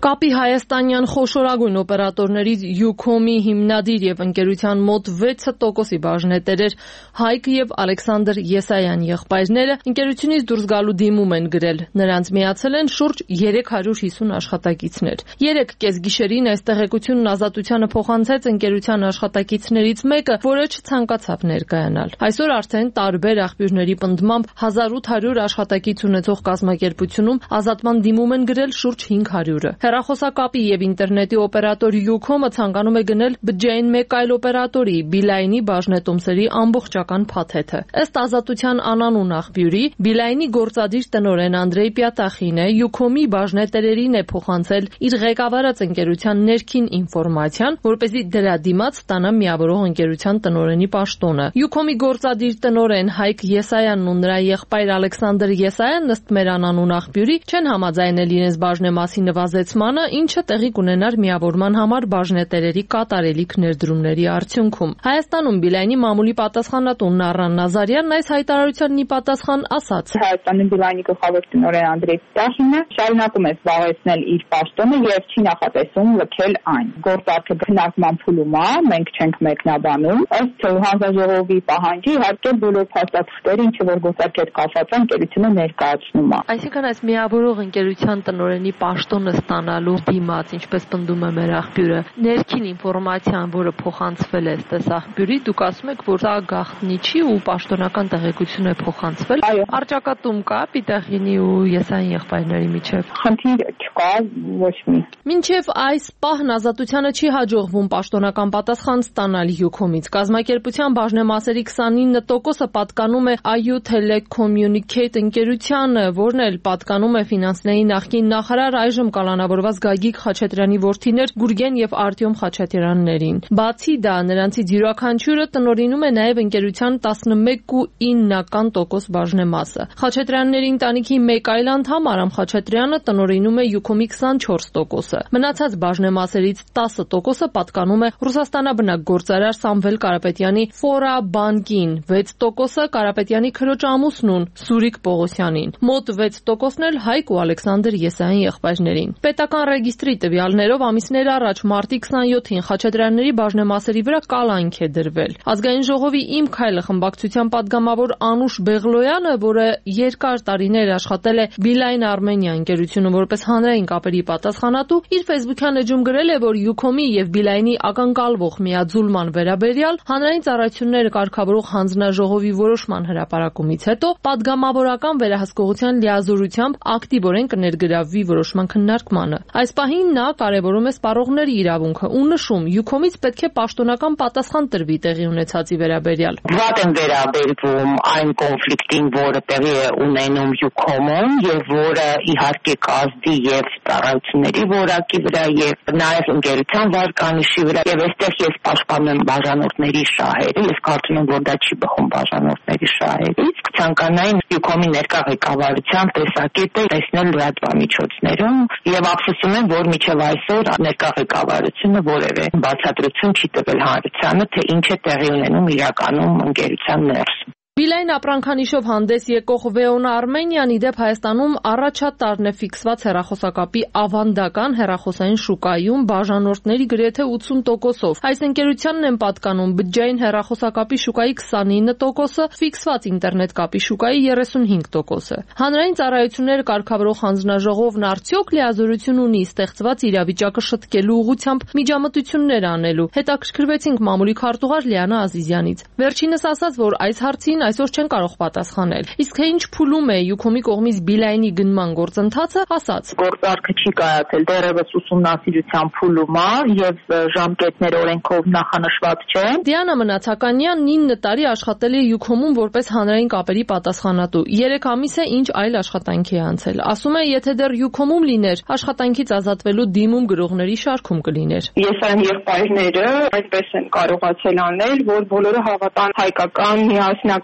Կապի հայաստանյան խոշորագույն օպերատորներից Յուքոմի հիմնադիր եւ ընկերության մոտ վեց տոկոսի բաժնետերեր Հայկ եւ Ալեքսանդր Եսայան եղբայրները ընկերությունից դուրս գալու դիմում են գրել։ Նրանց միացել են շուրջ երեք հարյուր հիսուն աշխատակիցներ։ Երեք կեսգիշերին այս տեղեկությունն Ազատությանը փոխանցեց ընկերության աշխատակիցներից մեկը, որը չցանկացավ ներկայանալ։ Այսօր արդեն տարբեր աղբյուրների պնդմամբ հազար ութ հարյուր աշխատակից ունեցող կազմակերպությունում ազատման դիմում են գրել շուրջ հինգ հարյուրը։ Հեռախոսակապի եւ ինտերնետի օպերատոր Յուքոմը ցանկանում է գնել բջջային մեկ այլ օպերատորի՝ Բիլայնի բաժնետոմսերի ամբողջական փաթեթը։ Ըստ Ազատության անանուն աղբյուրի, Բիլայնի գործադիր տնօրեն Անդրեյ Պյատախինը Յուքոմի բաժնետերերին է փոխանցել իր ղեկավարած ընկերության ներքին ինֆորմացիան, որպեսզի դրա դիմաց ստանա միավորող ընկերության տնօրենի պաշտոնը։ Յուքոմի գործադիր տնօրեն Հայկ Եսայանն ու նրա եղբայր Ալեքսանդր Եսայանն ըստ մեր անանուն աղբյուրի չեն համաձայնել իրենց բաժնեմասի նվազեցմանը, ինչը տեղի կունենար միավորման համար բաժնետերերի կատարելիք ներդրումների արդյունքում։ Հայաստանում Բիլայնի մամուլի պատասխանատու Նառան Նազարյանն այս հայտարարությանն ի պատասխան ասաց. Հայաստանի Բիլայնի գլխավոր տնօրեն Անդրեյ Պյատախինը շարունակում է զբաղեցնել իր պաշտոնը եւ չի նախատեսում լքել այն։ Գործարքը քննարկման փուլում է, մենք չենք մեկնաբանում, ըստ հանձնաժողովի պահանջի իհարկե բոլոր փաստաթղթերը, ինչ որ գործարքի հետ կապված են, ընկերությունը ներկայացնում է։ Այսինքն այս միավորող ընկերության տնօրենի պաշտոնը ստանալու դիմաց, ինչպես պնդում է մեր աղբյուրը, ներքին ինֆորմացիան, որը փոխանցվել է ըստ աղբյուրի, դուք ասում եք, որ դա գաղտնի չի ու պաշտոնական տեղեկություն է փոխանցվել։ Առճակատում կա Պյատախինի ու Եսայան եղբայրների միջև։ Խնդիր չկա, ոչ մի։ Մինչև այս պահն Ազատությանը չի հաջողվում պաշտոնական պատասխան ստանալ Յուքոմից։ Կազմակերպության բաժնեմասերի քսանինը տոկոսը պատկանում է Այ յու Telecommunicate ընկերությանը, որն էլ պատկանում է ֆինանսների նախկին նախարար, այժմ կալանավորված Գագիկ Խաչատրյանի որդիներ Գուրգեն եւ Արտյոմ Խաչատրյաններին։ Բացի դա, նրանցից յուրաքանչյուրը տնօրինում է նաեւ ընկերության տասնմեկ կόμμα ինը տոկոս բաժնեմասը։ Խաչատրյանների ընտանիքի մեկ այլ անդամ Արամ Խաչատրյանը տնօրինում է Յուքոմի քսանչորս տոկոսը։ Մնացած բաժնեմասերից տասը տոկոսը պատկանում է Ռուսաստանաբնակ գործարար Սամվել Կարապետյանի Ֆորա բանկին, վեց տոկոսը Կարապետյանի քրոջ ամուսնուն Սուրիկ Պողոսյանին, մոտ վեց տոկոսն էլ Հայկ ու Ալեքսանդր Եսայան եղբայրներին։ Պետական ռեգիստրի տվյալներով ամիսներ առաջ մարտի քսանյոթին Խաչատրյանների բաժնեմասերի վրա կալանք է դրվել։ Ազգային ժողովի Իմ քայլը խմբակցության падգամավոր Անուշ Բեղլոյանը, որը երկար տարիներ աշխատել է Բիլայն Արմենիա ընկերությունում որպես հանրային կապերի պատասխանատու, իր Facebook-յան էջում գրել է, որ Յուքոմի եւ Բիլայնի ակնկալվող միաձուլման վերաբերյալ հանրային ծառայությունները կարգավորող հանձնաժողովի որոշման հրապարակումից հետո падգամավորական վերահսկողության լիազորությամբ ակտիվորեն կներգրավվի որոշման քննարկմանը։ Այս պահին նա կարևորում է սպառողների իրավունքը ու նշում, Յուքոմից պետք է պաշտոնական պատասխան տրվի տեղի ունեցածի վերաբերյալ։ Վատ են վերաբերվում այն կոնֆլիկտին, որը տեղի է ունենում Յուքոմում եւ որը իհարկե կազդի եւ ծառայությունների որակի վրա եւ նաեւ ընկերության վարկանիշի վրա եւ այստեղ ես պաշտպանում եմ բաժանորդների շահերը, ես կարծում եմ, որ դա չի բխում բաժանորդների շահերից, կցանկանային Յուքոմի ներկա ղեկավարության տեսակետը տեսնել լրատվամիջոցներում եւ ափսոսում եմ, որ մինչեւ այսօր ներկա ղեկավարությունը որևէ բացատրություն չի տվել հանրությանը, թե ինչ է տեղի ունենում իրականում ընկերության ներսում։ Բիլայն ապրանքանիշով հանդես եկող Վեոն Արմենիան ի դեպ Հայաստանում առաջատարն է ֆիքսված հեռախոսակապի ավանդական հեռախոսային շուկայում բաժանորդների գրեթե ութսուն տոկոսով։ Այս ընկերությանն են պատկանում բջջային հեռախոսակապի շուկայի քսանինը տոկոսը, ֆիքսված ինտերնետ կապի շուկայի երեսունհինգ տոկոսը։ Հանրային ծառայությունները կարգավորող հանձնաժողովն արդյոք լիազորություն ունի ստեղծված իրավիճակը շտկելու ուղղությամբ միջամտություններ անելու։ Հետաքրքրվեցինք մամուլի քարտուղար Լիանա Ազիզյանից։ Վերջինս ասաց, որ այս հարցին այսօր չեն կարող պատասխանել։ Իսկ թե ինչ փուլում է Յուքոմի կողմից Բիլայնի գնման գործընթացը, ասաց. Գործարքը չի կայացել, դեռևս ուսումնասիրության փուլում է եւ ժամկետներ օրենքով նախանշված չեն։ Դիանա Մնացականյան ինը տարի աշխատել է Յուքոմում որպես հանրային կապերի պատասխանատու։ երեք ամիս է ինչ այլ աշխատանքի է անցել։ Ասում է, եթե դեռ Յուքոմում լիներ, աշխատանքից ազատվելու դիմում գրողների շարքում կլիներ։ Ես այն եղբայրները այդպես են կարողացել անել, որ բոլորը հավատան հայկական միասնական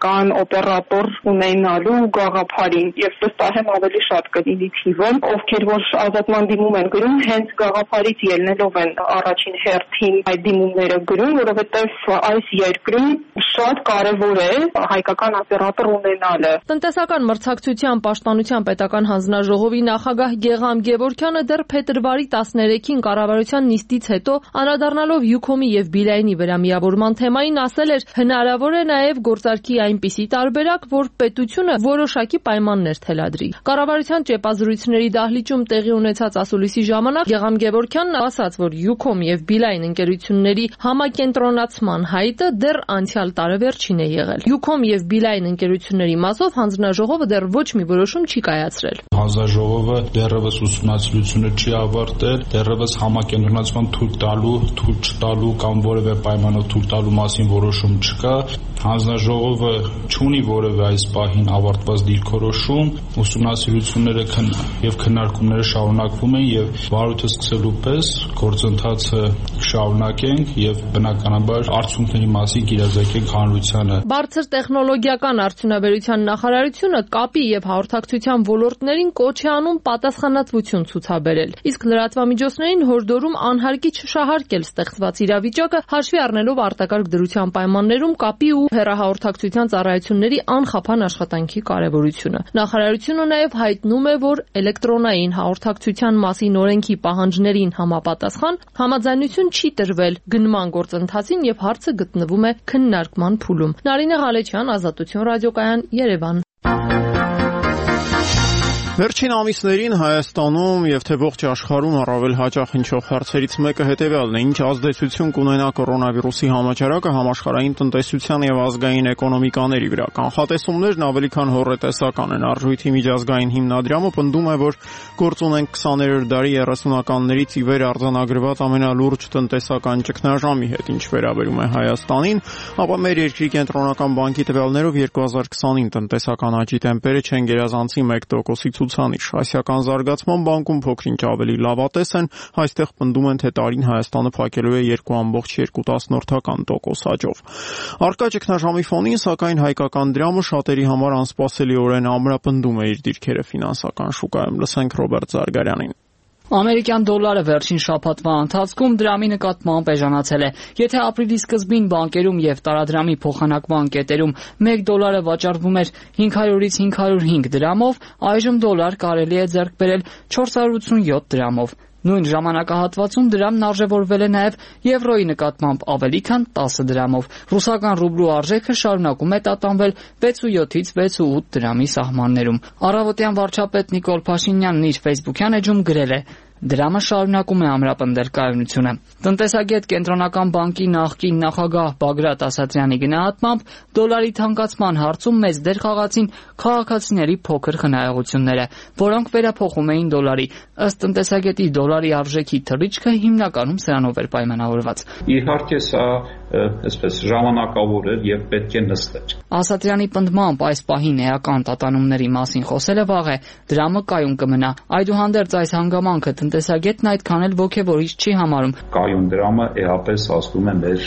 հայկական օպերատոր ունենալու գաղափարին եւ վստահ եմ ավելի շատ կլինի թիվը, ովքեր որ ազատման դիմում են գրում, հենց գաղափարից ելնելով են առաջին հերթին այդ դիմումները գրում, որովհետեւ այս երկրում շատ կարեւոր է հայկական օպերատոր ունենալը։ Տնտեսական մրցակցության պաշտպանության պետական հանձնաժողովի նախագահ Գեգամ Գևորգյանը դեռ փետրվարի տասներեքին կառավարության նիստից հետո անդրադառնալով Յուքոմի եւ Բիլայնի վրա միավորման թեմային ասել էր, հնարավոր է նաեւ գործարքի այնպիսի տարբերակ, որ պետությունը որոշակի պայմաններ թելադրի։ Կառավարության ճեպազրույցների դահլիճում տեղի ունեցած ասուլիսի ժամանակ Գեգամ Գևորգյանն ասաց, որ Յուքոմ եւ Բիլայն ընկերությունների համակենտրոնացման հայտը դեռ անցյալ տարեվերջին է եղել։ Յուքոմ եւ Բիլայն ընկերությունների մասով հանձնաժողովը դեռ ոչ մի որոշում չի կայացրել։ Հանձնաժողովը դեռևս ուսումնասիրությունը չի ավարտել, դեռևս համակենտրոնացման թույլ տալու, թույլ չտալու կամ որևէ պայմանով թույլ տալու մասին որոշում չկա։ Հանձնաժողովը չունի որևէ այս պահին ավարտված դիրքորոշում, ուսումնասիրությունները եւ քննարկումները շարունակվում են եւ վարույթը սկսելու պես գործընթացը շարունակենք եւ բնականաբար արդյունքների մասին իրազեկենք հանրությանը։ Բարձր տեխնոլոգիական արդյունաբերության նախարարությունը կապի եւ հաղորդակցության ոլորտներին կոչ է անում պատասխանատվություն ցուցաբերել, իսկ լրատվամիջոցներին հորդորում անհարկի չշահարկել ստեղծված իրավիճակը, հաշվի առնելով արտակարգ դրության պայմաններում կապի ու հեռահաղորդակցության ծառայությունների անխափան աշխատանքի կարևորությունը։ Նախարարությունը նաեւ հայտնում է, որ էլեկտրոնային հաղորդակցության մասին օրենքի պահանջներին համապատասխան համաձայնություն չի տրվել գնման գործընթացին եւ հարցը գտնվում է քննարկման փուլում։ Նարինե Ղալեչյան, Ազատություն ռադիոկայան, Երևան։ Վերջին ամիսներին Հայաստանում եւ թե ողջ աշխարհում առավել հաճախ հնչող հարցերից մեկը հետեւյալն է. ինչ ազդեցություն կունենա կորոնավիրուսի համաճարակը համաշխարհային տնտեսության եւ ազգային էկոնոմիկաների վրա։ Կանխատեսումներն ավելի քան հոռետեսական են։ Արժույթի միջազգային հիմնադրամը պնդում է, որ գործ ունենք քսաներորդ դարի երեսունականներից ի վեր արձանագրված ամենալուրջ տնտեսական ճգնաժամի հետ։ Ինչ վերաբերում է Հայաստանին, ապա մեր երկրի կենտրոնական բանկի տվյալներով երկու հազար քսանին տնտեսական աճի տեմպերը չեն գերազանցի մեկ տոկոսի ցուցանիշ։ Ասիական զարգացման բանկում փոքրինչ ավելի լավատես են, այստեղ պնդում են, թե տարին Հայաստանը փակելու է երկու կόμμα երկու տոկոս աճով։ Առկա ճգնաժամի ֆոնին, սակայն հայկական դրամը շատերի համար անսպասելիորեն ամրապնդում է իր դիրքերը ֆինանսական շուկայում։ Լսենք Ռոբերտ Զարգարյանին։ Ամերիկյան դոլարը վերջին շաբաթվա ընթացքում դրամի նկատմամբ էժանացել է։ Եթե ապրիլի սկզբին բանկերում եւ տարադրամի փոխանակման կետերում մեկ դոլարը վաճառվում էր հինգ հարյուրից հինգ հարյուր հինգ դրամով, այժմ դոլար կարելի է ձեռք բերել չորս հարյուր ութսունյոթ դրամով։ Նույն ժամանակահատվածում դրամն արժևորվել է նաև եվրոյի նկատմամբ ավելի քան տասը դրամով։ Ռուսական ռուբլու արժեքը շարունակում է տատանվել վեցից յոթից վեց ու ութ դրամի սահմաններում։ Առավոտյան վարչապետ Նիկոլ Փաշինյանն իր Facebook-յան էջում գրել է. Դրամը շարունակում է ամրապնդել կայունությունը։ Տնտեսագետ Կենտրոնական բանկի նախկին նախագահ Բագրատ Ասատրյանի գնահատմամբ դոլարի թանկացման հարցում մեծ դեր խաղացին քաղաքացիների փոքր խնայողությունները, որոնք վերափոխում էին դոլարի։ Ըստ տնտեսագետի դոլարի արժեքի թռիչքը հիմնականում սրանով էր պայմանավորված։ Իհարկե սա այսպես ժամանակավոր էր եւ պետք է նստեր։ Ասատրյանի պնդմամբ այս պահին էական տատանումների մասին խոսելը վաղ է, դրամը կայուն կմնա։ Այդուհանդերձ այս հանգամանքը տնտեսագետն այդքան էլ ոգևորիչ չի համարում։ Կայուն դրամը էապես ազդում է մեր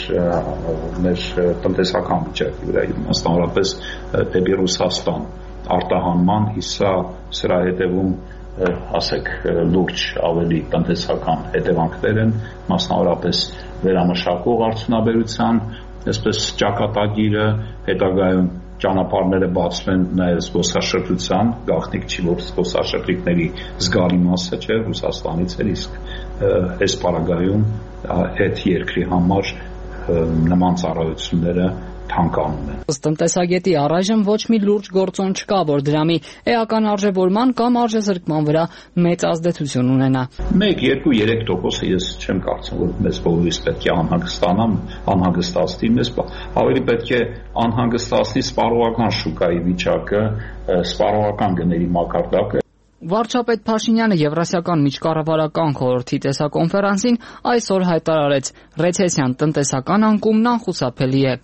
մեր տնտեսական վիճակի վրա, մասնավորապես դեպի Ռուսաստան արտահանման, իսկ սրա հետևում ասեք լուրջ ավելի տնտեսական հետևանքներ են, մասնավորապես վերամշակող արդյունաբերության, այսպես ճակատագիրը, հետագայում ճանապարհները բացվեն նաև զբոսաշրջության, գաղտնիք չի, որ զբոսաշրջիկների զգալի մասը չէ Ռուսաստանից էր, իսկ այս պարագայում այդ երկրի համար նման ծառայությունները թանկանում են։ Ըստ տնտեսագետի առայժմ ոչ մի լուրջ գործոն չկա, որ դրամի էական արժևորման կամ արժեզրկման վրա մեծ ազդեցություն ունենա։ մեկ, երկու, երեք տոկոսը ես չեմ կարծում, որ մեզ բոլորիս պետք է անհանգստանամ, անհանգստացնի մեզ, ավելի պետք է անհանգստացնի սպառողական շուկայի վիճակը, սպառողական գների մակարդակը։ Վարչապետ Փաշինյանը Եվրասիական միջկառավարական խորհրդի տեսակոնֆերանսին այսօր հայտարարեց, ռեցեսիան տնտեսական անկումն անխուսափելի է։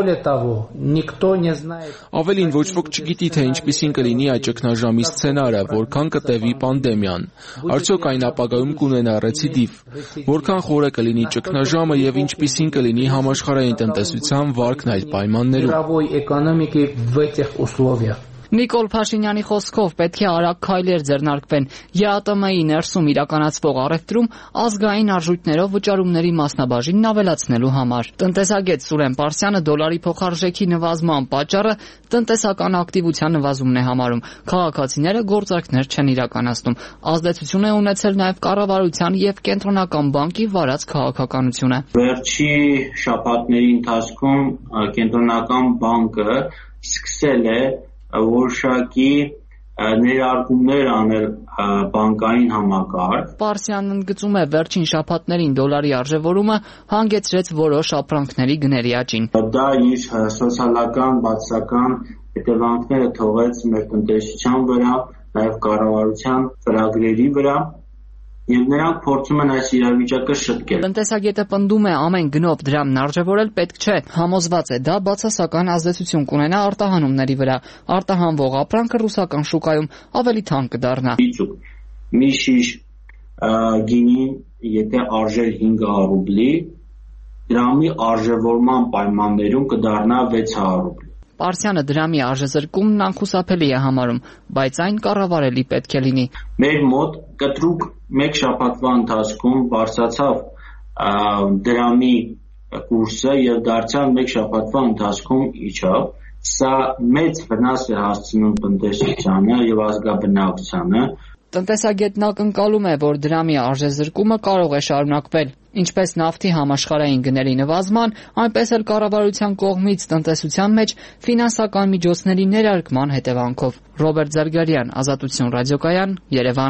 Ավելին ոչ ոք չգիտի, թե ինչպիսին կլինի այդ ճգնաժամի սցենարը, որքան կտևի պանդեմիան։ Արդյոք այն ապագայում կունենա ռեցիդիվ, որքան խոր է կլինի ճգնաժամը եւ ինչպիսին կլինի համաշխարհային տնտեսության վարկն այդ պայմաններում։ Նիկոլ Փաշինյանի խոսքով պետք է արագ քայլեր ձեռնարկվեն ԵԱՏՄ-ի ներսում իրականացվող առևտրում ազգային արժույթներով վճարումների մասնաբաժինն ավելացնելու համար։ Տնտեսագետ Սուրեն Պարսյանը դոլարի փոխարժեքի նվազման պատճառը տնտեսական ակտիվության նվազումն է համարում։ Քաղաքացիները գործարքներ չեն իրականացնում։ Ազդեցություն է ունեցել նաև կառավարության եւ կենտրոնական բանկի վարած քաղաքականությունը։ Վերջի շաբաթների ընթացքում կենտրոնական բանկը սկսել է որոշակի ներարկումներ անել բանկային համակարգ։ Պարսյանն ընդգծում է վերջին շաբաթներին դոլարի արժևորումը հանգեցրեց որոշ ապրանքների գների աճին։ Դա իր սոցիալական, բացական հետևանքները թողեց մեր տնտեսության վրա, նաև կառավարության ծրագրերի վրա։ Եվ նրանք փորձում են այս իրավիճակը շտկել։ Տնտեսագետը պնդում է, ամեն գնով դրամն արժևորել պետք չէ։ Համոզված է, դա բացասական ազդեցություն կունենա արտահանումների վրա։ Արտահանվող ապրանքը ռուսական շուկայում ավելի թանկ կդառնա։ Մի շիշ գինին, եթե արժեր հինգ հարյուր ռուբլի, դրամի արժևորման պայմաններում կդառնա վեց հարյուր ռուբլի։ Պարսյանը դրամի արժեզրկումն անխուսափելի է համարում, բայց այն կառավարելի պետք է լինի։ Մեր մոտ կտրուկ մեկ շաբաթվա ընթացքում բարձրացավ դրամի կուրսը եւ դարձյալ մեկ շաբաթվա ընթացքում իջավ։ Սա մեծ վնաս է հասցնում տնտեսությանը եւ ազգաբնակությանը։ Տնտեսագետն ակնկալում է, որ դրամի արժեզրկումը կարող է շարունակվել։ Ինչպես նավթի համաշխարհային գների նվազման, այնպես էլ կառավարության կողմից տնտեսության մեջ ֆինանսական միջոցների ներարկման հետևանքով։ Ռոբերտ Զարգարյան, Ազատություն ռադիոկայան, Երևան։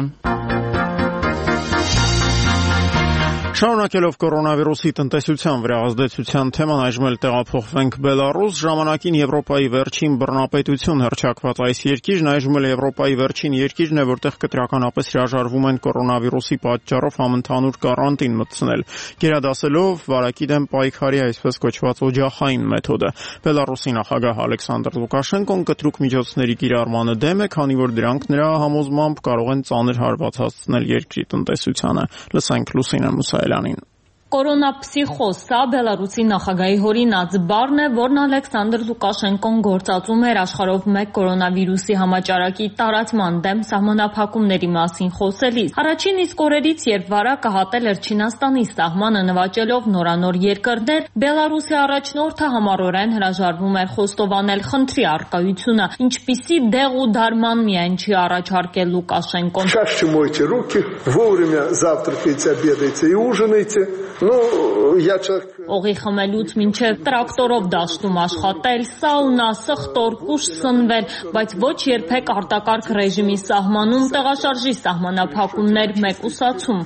Շարունակելով կորոնավիրուսի տնտեսության վրա ազդեցության թեման, այժմ էլ տեղափոխվենք Բելարուս։ Ժամանակին Եվրոպայի վերջին բռնապետություն հռչակված այս երկիրն այժմ էլ Եվրոպայի վերջին երկիրն է, որտեղ կտրականապես հրաժարվում են կորոնավիրուսի պատճառով համընդհանուր կարանտին մտցնել, գերադասելով վարակի դեմ պայքարի այսպես կոչված օջախային մեթոդը։ Բելարուսի նախագահ Ալեքսանդր Լուկաշենկոն կտրուկ միջոցների կիրառմանը դեմ է, քանի որ դրանք նրա համոզմամբ կարող են ծանր հարված հասցնել երկրի տնտեսությանը։ Լսենք Լուսինե Մուսայելյանին։ Կորոնապսիխոզ, սա Բելարուսի նախագահի հորինած բառն է, որն Ալեքսանդր Լուկաշենկոն գործածում էր աշխարհով մեկ կորոնավիրուսի համաճարակի տարածման դեմ սահմանափակումների մասին խոսելիս։ Առաջին իսկ օրերից, երբ վարակը հատել էր Չինաստանի սահմանը նվաճելով նորանոր երկրներ, Բելարուսի առաջնորդը համառորեն հրաժարվում էր խոստովանել խնդրի առկայությունը, ինչպիսի դեղ ու դարման միայն չի առաջարկել Լուկաշենկոն։ Օղի խմելուց մինչև տրակտորով դաշտում աշխատել, սաունա, սխտոր, կուշ սնվել, բայց ոչ երբեք արտակարգ ռեժիմի սահմանում տեղաշարժի սահմանափակումներ մեկուսացում։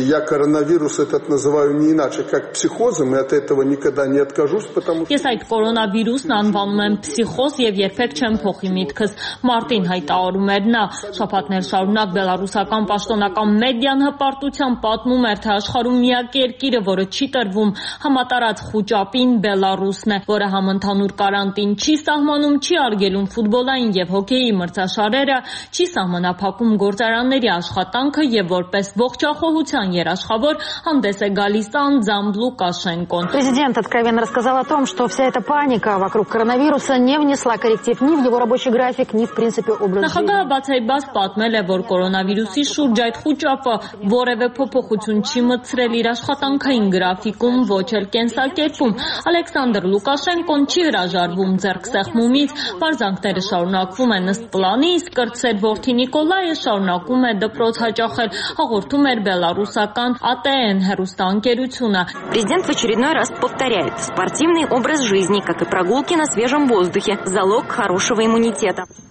Ես այդ կորոնավիրուսն անվանում եմ փսիխոզ եւ երբեք չեմ փոխի միտքս, մարտին հայտարարում էր նա։ Շաբաթներ շարունակ բելարուսական պաշտոնական մեդիան հպարտությամբ պատմում էր, թե աշխարհում միակ երկիրը, որը չի տրվում համատարած խուճապին, Բելարուսն է, որը համընդհանուր կարանտին չի սահմանում, չի արգելում ֆուտբոլային եւ հոկեյի մրցաշարերը, չի սահմանափակում գործարանների աշխատանքը եւ որպես ողջախոհության երաշխավոր հանդես է գալիս անձամբ Լուկաշենկոն։ Президент откровенно рассказал о том, что вся эта паника вокруг коронавируса не внесла корректив ни в его рабочий график, ни в принципе образ жизни. Նախագահը բացայբաց պատմել է, որ կորոնավիրուսի շուրջ այդ խուճապը որևէ փոփոխություն չի մտցրել իր աշխատանքային գրաֆիկում, ոչ էլ կենսակերպում։ Ալեքսանդր Լուկաշենկոն չի հրաժարվում ձեռքսեղմումից, բարձանքները շարունակվում են ըստ պլանի, իսկ կրտսեր որդի Նիկոլայը շարունակում է դպրոց հաճախել, հաղորդում էր բելարուսական ա տե են հեռուստաընկերությունը։ Президент в очередной раз повторяет: спортивный образ жизни, как и прогулки на свежем воздухе, залог хорошего иммунитета.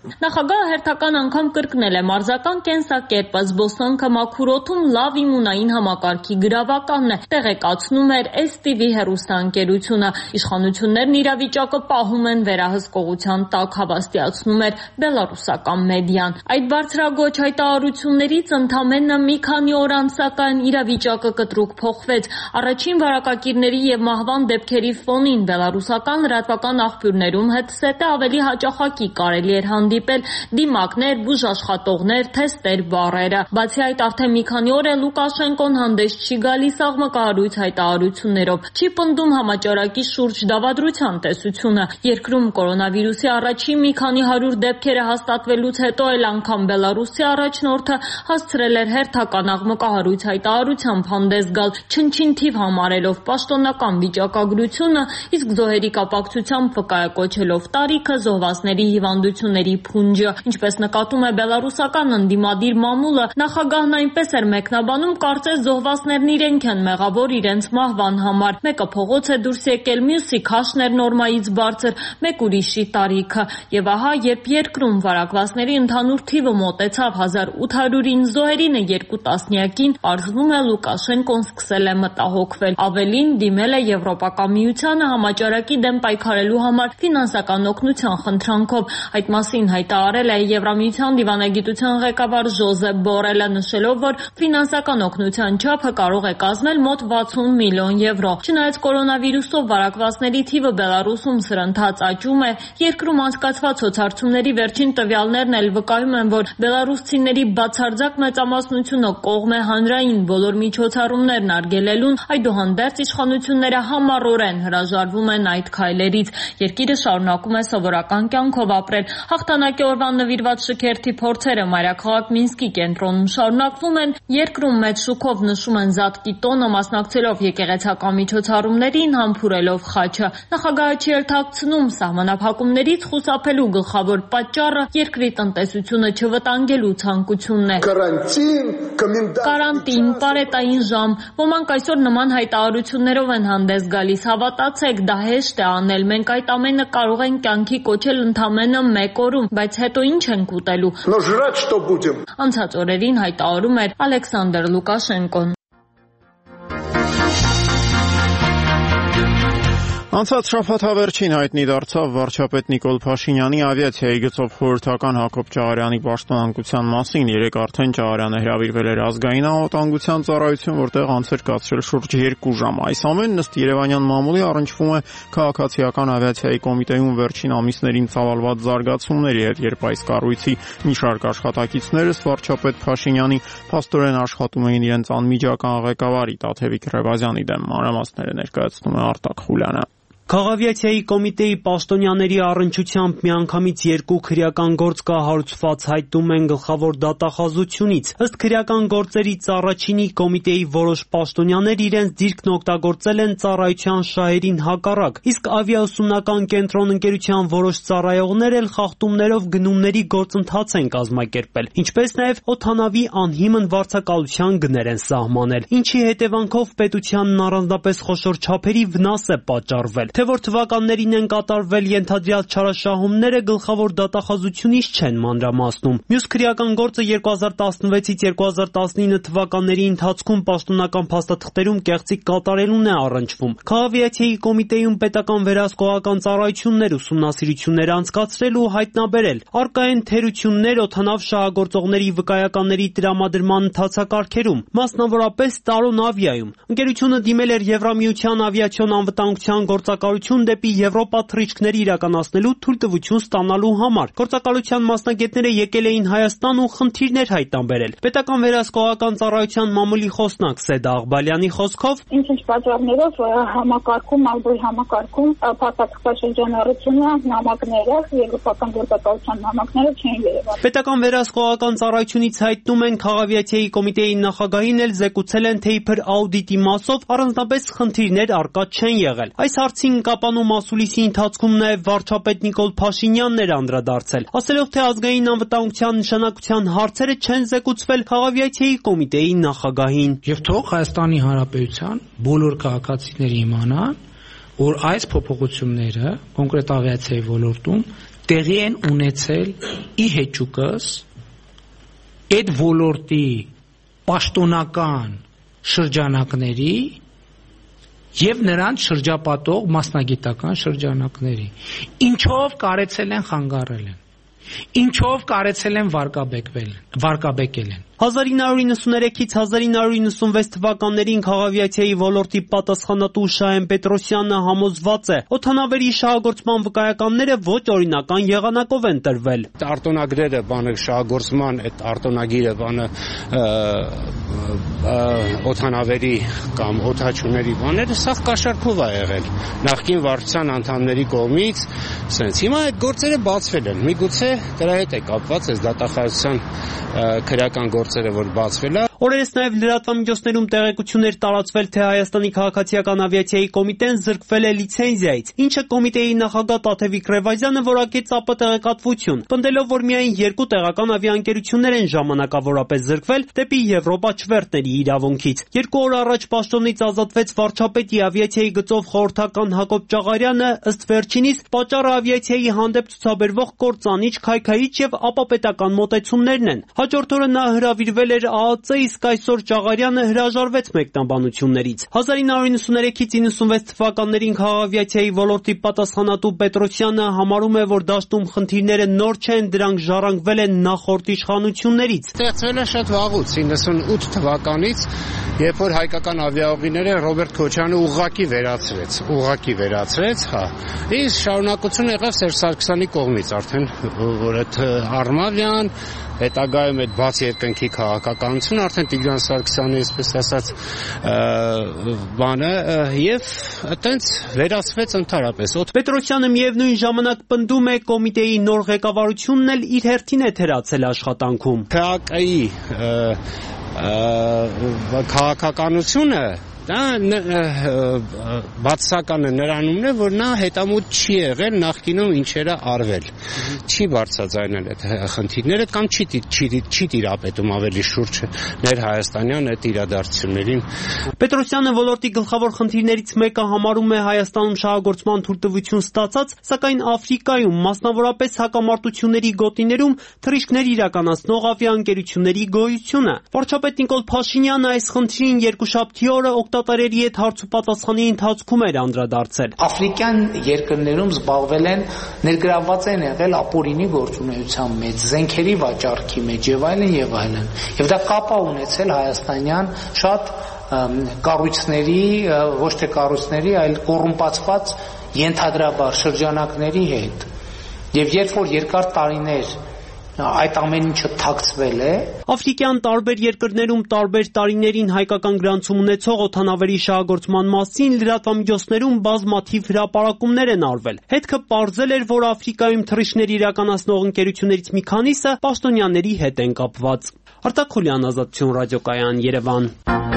Նախագահը հերթական անգամ կրկնել է մարզական կենսակերպը, զբոսանքը մաքուր օդում լավ իմունային համակարգի գրավականն է, տեղեկացնում էր էս տի վի հեռուստաընկերությունը։ Իշխանություններն իրավիճակը պահում են վերահսկողության տակ, հավաստիացնում էր բելառուսական մեդիան։ Այդ բարձրագույն հայտարարություններից ընդամենը մի քանի օր անց սակայն իրավիճակը կտրուկ փոխվեց։ Առաջին վարակակիրների եւ մահվան դեպքերի ֆոնին բելառուսական լրատվական աղբյուրներում հետսետը ավելի հաճախակի կարելի էր հանդիպել դիմակներ, բուժաշխատողներ, թեստեր, բառերը։ Բացի այդ, արդեն մի քանի օր է Լուկաշենկոն հանդես չի գալիս աղմկահարույց հայտարարություններով, չի պնդում համաճարակի շուրջ դավադրության տեսությունը։ Երկրում կորոնավիրուսի առաջին մի քանի հարյուր դեպքերը հաստատվելուց հետո էլ անգամ Բելառուսի առաջնորդը հասցրել էր հերթական աղմկահարույց հայտարարությամբ հանդես գալ, չնչին թիվ համարելով պաշտոնական վիճակագրությունը, իսկ զոհերի կապակցությամբ վկայակոչելով տարիքը, զոհվածների հիվանդությունների փունջը։ Ինչպես նկատում է բելառուսական ընդդիմադիր մամուլը, նախագահն այնպես էր մեկնաբանում, կարծես զոհվածներն իրենք են մեղավոր իրենց մահվան համար։ Մեկը փողոց է դուրս եկել, մյուսի քաշն էր նորմայից բարձր, մեկ ուրիշի տարիքը։ Եվ ահա, երբ երկրում վարակվածների ընդհանուր թիվը մոտեցավ հազար ութ հարյուրին, զոհերինը երկու տասնյակին, պարզվում է Լուկաշենկոն սկսել է մտահոգվել։ Ավելին, դիմել է Եվրոպական միությանը համաճարակի դեմ պայքարելու համար ֆինանսական օգնության խնդրանքով։ Այդ մասին հայտարարել է Եվրամիության դիվանագիտության ղեկավար Ժոզեփ Բորելը, նշելով, որ ֆինանսական օգնության չափը կարող է կազմել մոտ վաթսուն միլիոն եվրո։ Չնայած կորոնավիրուսով վարակվածների թիվը Բելառուսում սրընթաց աճում է, երկրում անցկացված սոցհարցումների վերջին տվյալներն էլ վկայում են, որ բելառուսցիների բացարձակ մեծամասնությունը կողմ է հանրային բոլոր միջոցառումներն արգելելուն, այդուհանդերձ իշխանությունները համառորեն հրաժարվում են այդ քայլերից։ Երկիրը շարունակում է սովորական կյանքով ապրել։ Հաղթանակի օրվան նվիրված շքերթի փորձերը մայրաքաղաք Մինսկի կենտրոնում շարունակվում են։ Երկրում մեծ շուկով նշում են Զատկի տոնը, մասնակցելով եկեղեցական միջոցառումներին, համբուրելով խաչը։ Նախագահը չի թաքցնում սահմանափակումներից խուսափելու գլխավոր պատճառը երկրի տնտեսությունը չվտանգելու ցանկությունն է։ Կարանտին, պարետային ժամ։ Ոմանք այսօր նման հայտարարություններով են հանդես գալիս։ Հավատացեք, դա հեշտ է անել։ Մենք այդ ամենը կարող ենք կյանքի կոչել ընդամենը մեկ օրում, բայց հետո ինչ ենք ուտելու։ Անցած օրերին հայտարարում էր Ալեքսանդր Լուկաշենկոն։ Անցած շաբաթավերջին հայտնի դարձավ վարչապետ Նիկոլ Փաշինյանի ավիացիայի գծով խորհրդական Հակոբ Ճաղարյանի պաշտոնանկության մասին։ Երեկ արդեն Ճաղարյանը հրավիրվել էր ազգային անվտանգության ծառայություն, որտեղ անց էր կացրել շուրջ երկու ժամ։ Այս ամենն ըստ Երևանյան մամուլի առնչվում է քաղաքացիական ավիացիայի կոմիտեում վերջին ամիսներին ծավալված զարգացումների հետ, երբ այս կառույցի մի շարք աշխատակիցներ ըստ վարչապետ Փաշինյանի փաստորեն աշխատում էին իրենց անմիջական ղեկավարի Տաթևիկ Ռևազյանի դեմ։ Մանրամասները ներկայացնում է Արտակ Խուլյանը։ Քաղաքավիացիայի կոմիտեի պաշտոնյաների առնչությամբ միանգամից երկու քրեական գործ կա հարուցված, հայտնում են գլխավոր դատախազությունից։ Ըստ քրեական գործերից առաջինի կոմիտեի որոշ պաշտոնյաներ իրենց դիրքն օգտագործել են ծառայության շահերին հակառակ, իսկ ավիաուսումնական կենտրոն ընկերության որոշ ծառայողներ էլ խախտումներով գնումների գործընթաց են կազմակերպել, ինչպես նաև օդանավի անհիմն վարձակալության գներ են սահմանել, ինչի հետևանքով պետությանն առանձնապես խոշոր չափերի վնաս է պատճառվել։ Թե որ թվականներին են կատարվել ենթադրյալ չարաշահումները գլխավոր դատախազությունից չեն մանրամասնում։ Մյուս քրեական գործը երկու հազար տասնվեցից երկու հազար տասնինը թվականների ընթացքում պաշտոնական փաստաթղթերում կեղծիք կատարելուն է առնչվում։ Քաղաքավիացիայի կոմիտեում պետական վերահսկողական ծառայություններ ուսումնասիրություններ անցկացրել ու հայտնաբերել։ Առկա են թերություններ օդանավ շահագործողների վկայականների տրամադրման ընթացակարգերում, մասնավորապես Տարոն ավիայում։ Ընկերությունը դիմել էր Եվրամիության ավիացիոն անվտանգության գործակալություն դեպի Եվրոպա թռիչքների իրականացնելու թույլտվություն ստանալու համար։ Գործակալության մասնագետները եկել էին Հայաստան ու խնդիրներ հայտնաբերել։ Պետական վերահսկողական ծառայության մամուլի խոսնակ Սեդա Աղբալյանի խոսքով ինչ-ինչ պատճառներով համակարգում, ալբոյ համակարգում փաստաթղթաշրջանառությունը, նամակները, եվրոպական գործակալության նամակները չեն երևալ։ Պետական վերահսկողական ծառայությունից հայտնում են քաղաքավիացիայի կոմիտեի նախագահին էլ զեկուցել են, թե իբր աուդիտի մասով առանձնապես խնդիրներ առկա չեն եղել։ Այս հարցին կապանու մասուլիսի ընթացքում նաև վարչապետ Նիկոլ Փաշինյանն էր անդրադարձել, ասելով, թե ազգային անվտանգության նշանակության հարցերը չեն զեկուցվել քաղաքավիացիայի կոմիտեի նախագահին։ Եվ թող Հայաստանի Հանրապետության բոլոր քաղաքացիները իմանան, որ այս փոփոխությունները կոնկրետ ավիացիայի ոլորտում տեղի են ունեցել ի հեճուկս այդ ոլորտի պաշտոնական շրջանակների եւ նրանց շրջապատող մասնագիտական շրջանակների, ինչով կարեցել են խանգարել են, ինչով կարեցել են վարկաբեկվել, վարկաբեկել են։ հազար ինը հարյուր իննսուներեքից հազար ինը հարյուր իննսունվեց թվականներին քաղավիացիայի ոլորտի պատասխանատու Շահեն Պետրոսյանը համոզված է, օդանավերի շահագործման վկայականները ոչ օրինական եղանակով են տրվել։ Արտոնագրերը բանը շահագործման այդ արտոնագիրը բանը օդանավերի կամ օդաչուների բաները սա կաշառքով է եղել նախկին վարչության անդամների կողմից, սենց հիմա այդ գործերը բացվել են։ Միգուցե դրա հետ է կապված այս դատախազության քրեական գործերը, որ բացվել է։ Օրերս նաև լրատվամիջոցներում տեղեկություններ տարածվել, թե Հայաստանի քաղաքացիական ավիացիայի կոմիտեն զրկվել է լիցենզիայից, ինչը կոմիտեի նախագահ Տաթևիկ Ռևազյանը որակեց ԱՊ տեղեկատվություն, պնդելով, որ միայն երկու տեղական ավիաընկերություններ են ժամանակավորապես զրկվել դեպի Եվրոպա չվերթների իրավունքից։ Երկու օր առաջ պաշտոնից ազատվեց վարչապետի ավիացիայի գծով խորհրդական Հակոբ Ճաղարյանը, ըստ վերջինիս պատճառը ավիացիայի հանդեպ ցուցաբերվող կործանիչ, քայքայիչ եւ ապապետական մոտեցումներն են։ Հաջորդ օրը նա հրավիրվել էր ԱԱԾ, իսկ այսօր Ճաղարյանը հրաժարվեց մեկնաբանություններից։ հազար ինը հարյուր իննսուներեքից իննսունվեց թվականներին քաղավիացիայի ոլորտի պատասխանատու Պետրոսյանը համարում է, որ դաշտում խնդիրները նոր չեն, դրանք ժառանգվել են նախորդ իշխանություններից։ Ստեղծվել է շատ վաղուց, իննսունութ թվականից, երբ որ հայկական ավիաուղիները Ռոբերտ Քոչյանը ուղղակի վերացրեց, ուղղակի վերացրեց, հա։ Իսկ շարունակությունը եղավ Սերժ Սարգսյանի կողմից, արդեն որ այդ Արմավյան, հետագայում այդ բաց երկնքի քաղաքականությունը արդեն Տիգրան Սարգսյանի, այսպես ասած, բանը եւ այտենց վերացվեց ընդհանրապես։ Պետրոսյանը միևնույն ժամանակ պնդում է կոմիտեի նոր ղեկավարությունն էլ իր հերթին է թերացել աշխատանքում։ ՔԱԿ-ի քաղաքականությունը դա բացականը նրանումն է, որ նա հետամուտ չի եղել նախկինում ինչերը արվել, չի բարձրաձայնել այդ խնդիրները կամ չի չի տիրապետում ավելի շուրջը ներ հայաստանյան այդ իրադարձություններին։ Պետրոսյանը ոլորտի գլխավոր խնդիրներից մեկը համարում է Հայաստանում շահագործման թույլտվություն ստացած, սակայն Աֆրիկայում, մասնավորապես հակամարտությունների գոտիներում թռիչքներ իրականացնող ավիաընկերությունների գոյությունը։ Վարչապետ Նիկոլ Փաշինյանը այս խնդրին երկուշաբթի օրը օգտատերերի հետ հարց ու պատասխանի ընթացքում էր անդրադարձել։ Աֆրիկյան երկրներում զբաղվել են, ներգրավված են եղել ապօրինի գործունեության մեջ, զենքերի վաճառքի մեջ եւ այլն եւ այլն։ Եվ դա կապ է ունեցել հայաստանյան շատ կառույցների, ոչ թե կառույցների, այլ կոռումպացված ենթադրաբար շրջանակների հետ։ Եվ երբ որ երկար տարիներ այդ ամեն ինչը թաքցվել է։ Աֆրիկյան տարբեր երկրներում տարբեր տարիներին հայկական գրանցում ունեցող օդանավերի շահագործման մասին լրատվամիջոցներում բազմաթիվ հրապարակումներ են արվել։ Հետքը պարզել էր, որ Աֆրիկայում թռիչքներ իրականացնող ընկերություններից մի քանիսը պաշտոնյաների հետ են կապված։ Արտակ Խուլյան, Ազատություն ռադիոկայան, Երևան։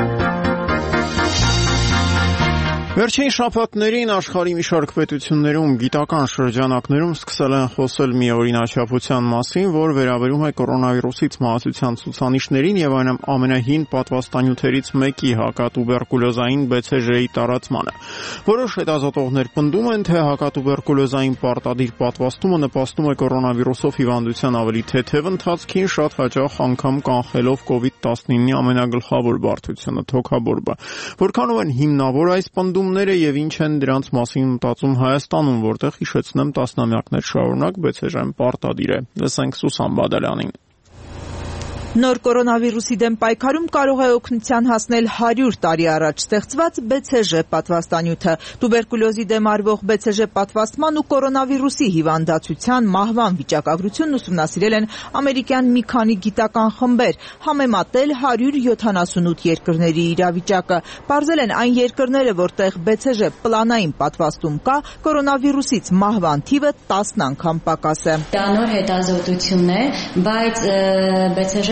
Վերջին շաբաթներին աշխարհի մի շարք պետություններում գիտական շրջանակներում սկսել են խոսել մի օրինաչափության մասին, որ վերաբերում է կորոնավիրուսից մահացության ցուցանիշներին եւ այն ամենահին պատվաստանյութերից մեկի հակատուբերկուլոզային B C G-ի տարածմանը։ Որոշ հետազոտողներ պնդում են, թե հակատուբերկուլոզային պարտադիր պատվաստումը նպաստում է կորոնավիրուսով հիվանդության ավելի թեթև ընթացքին, շատ հաճախ անգամ կանխելով կովիդ տասնինի ամենագլխավոր բարդությունը՝ թոքաբորբը։ Որքանով են հիմնավոր այս պնդումները եւ ինչ են դրանց մասին մտածում Հայաստանում, որտեղ հիշեցնեմ տասնամյակներ շարունակ B C G-ն պարտադիր է։ Լսենք Սուսան Բադալյանին։ Նոր կորոնավիրուսի դեմ պայքարում կարող է օգնության հասնել հարյուր տարի առաջ ստեղծված B C G պատվաստանյութը։ Տուբերկուլոզի դեմ արվող B C G պատվաստման ու կորոնավիրուսի հիվանդացության մահվան վիճակագրությունն ուսումնասիրել են ամերիկյան մի քանի գիտական խմբեր, համեմատել հարյուր յոթանասունութ երկրների իրավիճակը։ Պարզել են այն երկրները, որտեղ B C G պլանային պատվաստում կա, կորոնավիրուսից մահվան թիվը տասն անգամ պակաս է։ Դա նոր հետազոտություն է, բայց B C G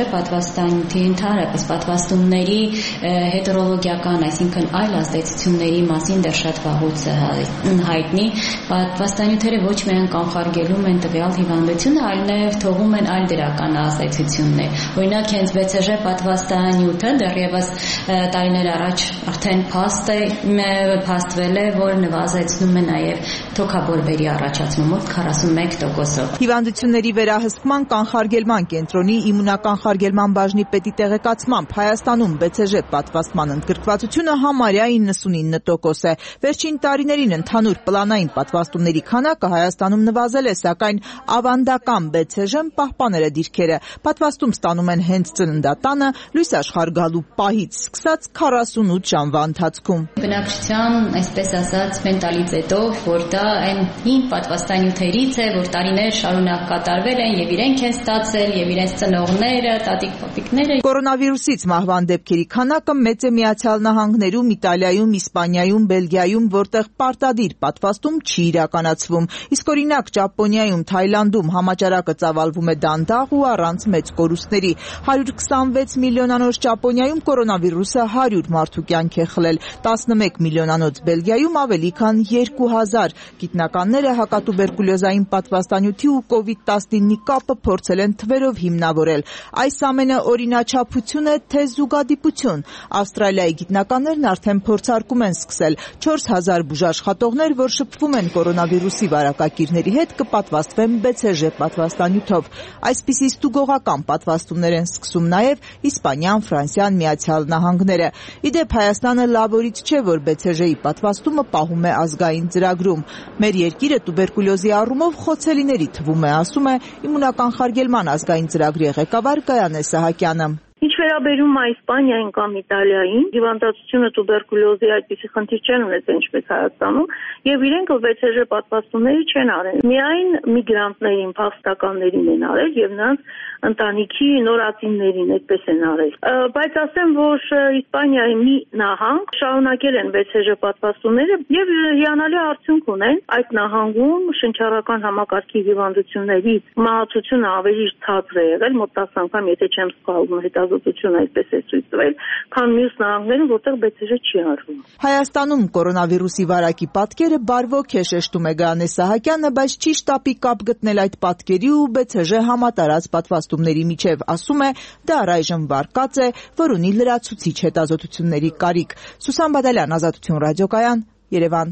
պատվաստանյութի ընդհանրապես պատվաստումների հետերոլոգիական, այսինքն այլ ազդեցությունների մասին դեռ շատ վաղուց հայտնի։ Պատվաստանյութերը ոչ միայն կանխարգելում են տվյալ հիվանդությունը, այլ նաև թողում են այլ դրական ազդեցություններ։ Օրինակ, հենց B C G պատվաստանյութը դեռևս տարիներ առաջ արդեն փաստ է փաստվել է, որ նվազեցնում է նաև թոքաբորբերի առաջացումը քառասունմեկ տոկոսով։ Հիվանդությունների վերահսկման կանխարգելման կենտրոնի իմունականխարգելման բաժնի պետի տեղեկացմամբ Հայաստանում B C G պատվաստման ընդգրկվածությունը համարյա իննսունինը տոկոս է։ Վերջին տարիներին ընդհանուր պլանային պատվաստումների քանակը Հայաստանում նվազել է, սակայն ավանդական B C G-ն պահպանել է դիրքերը։ Պատվաստում ստանում են հենց ծննդատանը, լույս աշխարհ գալու պահից սկսած քառասունութ ժամվա ընթացքում։ Բնակչության, այսպես ասած, մենտալիտետով, որ դա այն հին պատվաստանյութերից է, որ տարիներ շարունակ կատարվել են եւ իրենք են ստացել եւ իրենց ծնողները, տատիկ-պապիկները։ Կորոնավիրուսից մահվան դեպքերի քանակը մեծ է Միացյալ Նահանգներում, Իտալիայում, Իսպանիայում, Բելգիայում, որտեղ պարտադիր պատվաստում չի իրականացվում։ Իսկ օրինակ Ճապոնիայում, Թայլանդում համաճարակը ծավալվում է դանդաղ ու առանց մեծ կորուստների։ հարյուր քսանվեց միլիոնանոց Ճապոնիայում կորոնավիրուսը հարյուր մարդու կյանք է խլել, տասնմեկ միլիոնանոց Բելգիայում ավելի քան երկու հազար։ Գիտնականները հակատուբերկուլյոզային պատվաստանյութի ու կովիդ տասնինի կապը փորձել են թվերով հիմնավորել։ Այս ամենը օրինաչափություն է, թե զուգադիպություն։ Ավստրալիայի գիտնականներն արդեն փորձարկում են սկսել։ չորս հազար բուժաշխատողներ, որ շփվում են կորոնավիրուսի վարակակիրների հետ, կպատվաստվեն B C G պատվաստանյութով։ Այսպիսի ստուգողական պատվաստումներ են սկսում նաև Իսպանիան, Ֆրանսիան, Միացյալ Նահանգները։ Իդեպ Հայաստանը լավորից չէ, որ B C G-ի պատվաստումը պահում է ազգային ծրագրում։ Մեր երկիրը տուբերկուլյոզի առումով խոցելիների թվում է, ասում է իմունականխարգելման ազգային ծրագրի ղեկավար Գայանե Սահակյանը։ Ինչ վերաբերում է Իսպանիային կամ Իտալիային, հիվանդացությունը տուբերկուլյոզի այդպիսի խնդիր չեն ունեցել ինչպես Հայաստանում, եւ իրենք B C G պատվաստումների չեն արել։ Միայն միգրանտներին, փախստականներին են արել եւ նրանց ընտանիքի նորածիններին այդպես են արել։ Բայց ասեմ, որ Իսպանիայի մի նահանգ շարունակել են B C G պատվաստումները եւ հիանալի արդյունք ունեն։ Այդ նահանգում շնչառական համակարգի հիվանդություններից մահացությունը ավելի ցածր է եղել, մոտ տասը անգամ, եթե չեմ սխալվում, հետազոտությունը այսպես է ցույց տվել, քան մյուս նահանգներում, որտեղ B C G չի արվում։ Հայաստանում կորոնավիրուսի վարակի պատկերը բարվոք է, շեշտում է Գայանե Սահակյանը, բայց չի շտապի կապ գտնել այդ պատկերի ու B C G համատարած պատվաստումների միջև, ասում է, դա առայժմ վարկած է, որ ունի լրացուցիչ հետազոտությունների կարիք։ Սուսան Բադալյան, Ազատություն ռադիոկայան, Երևան։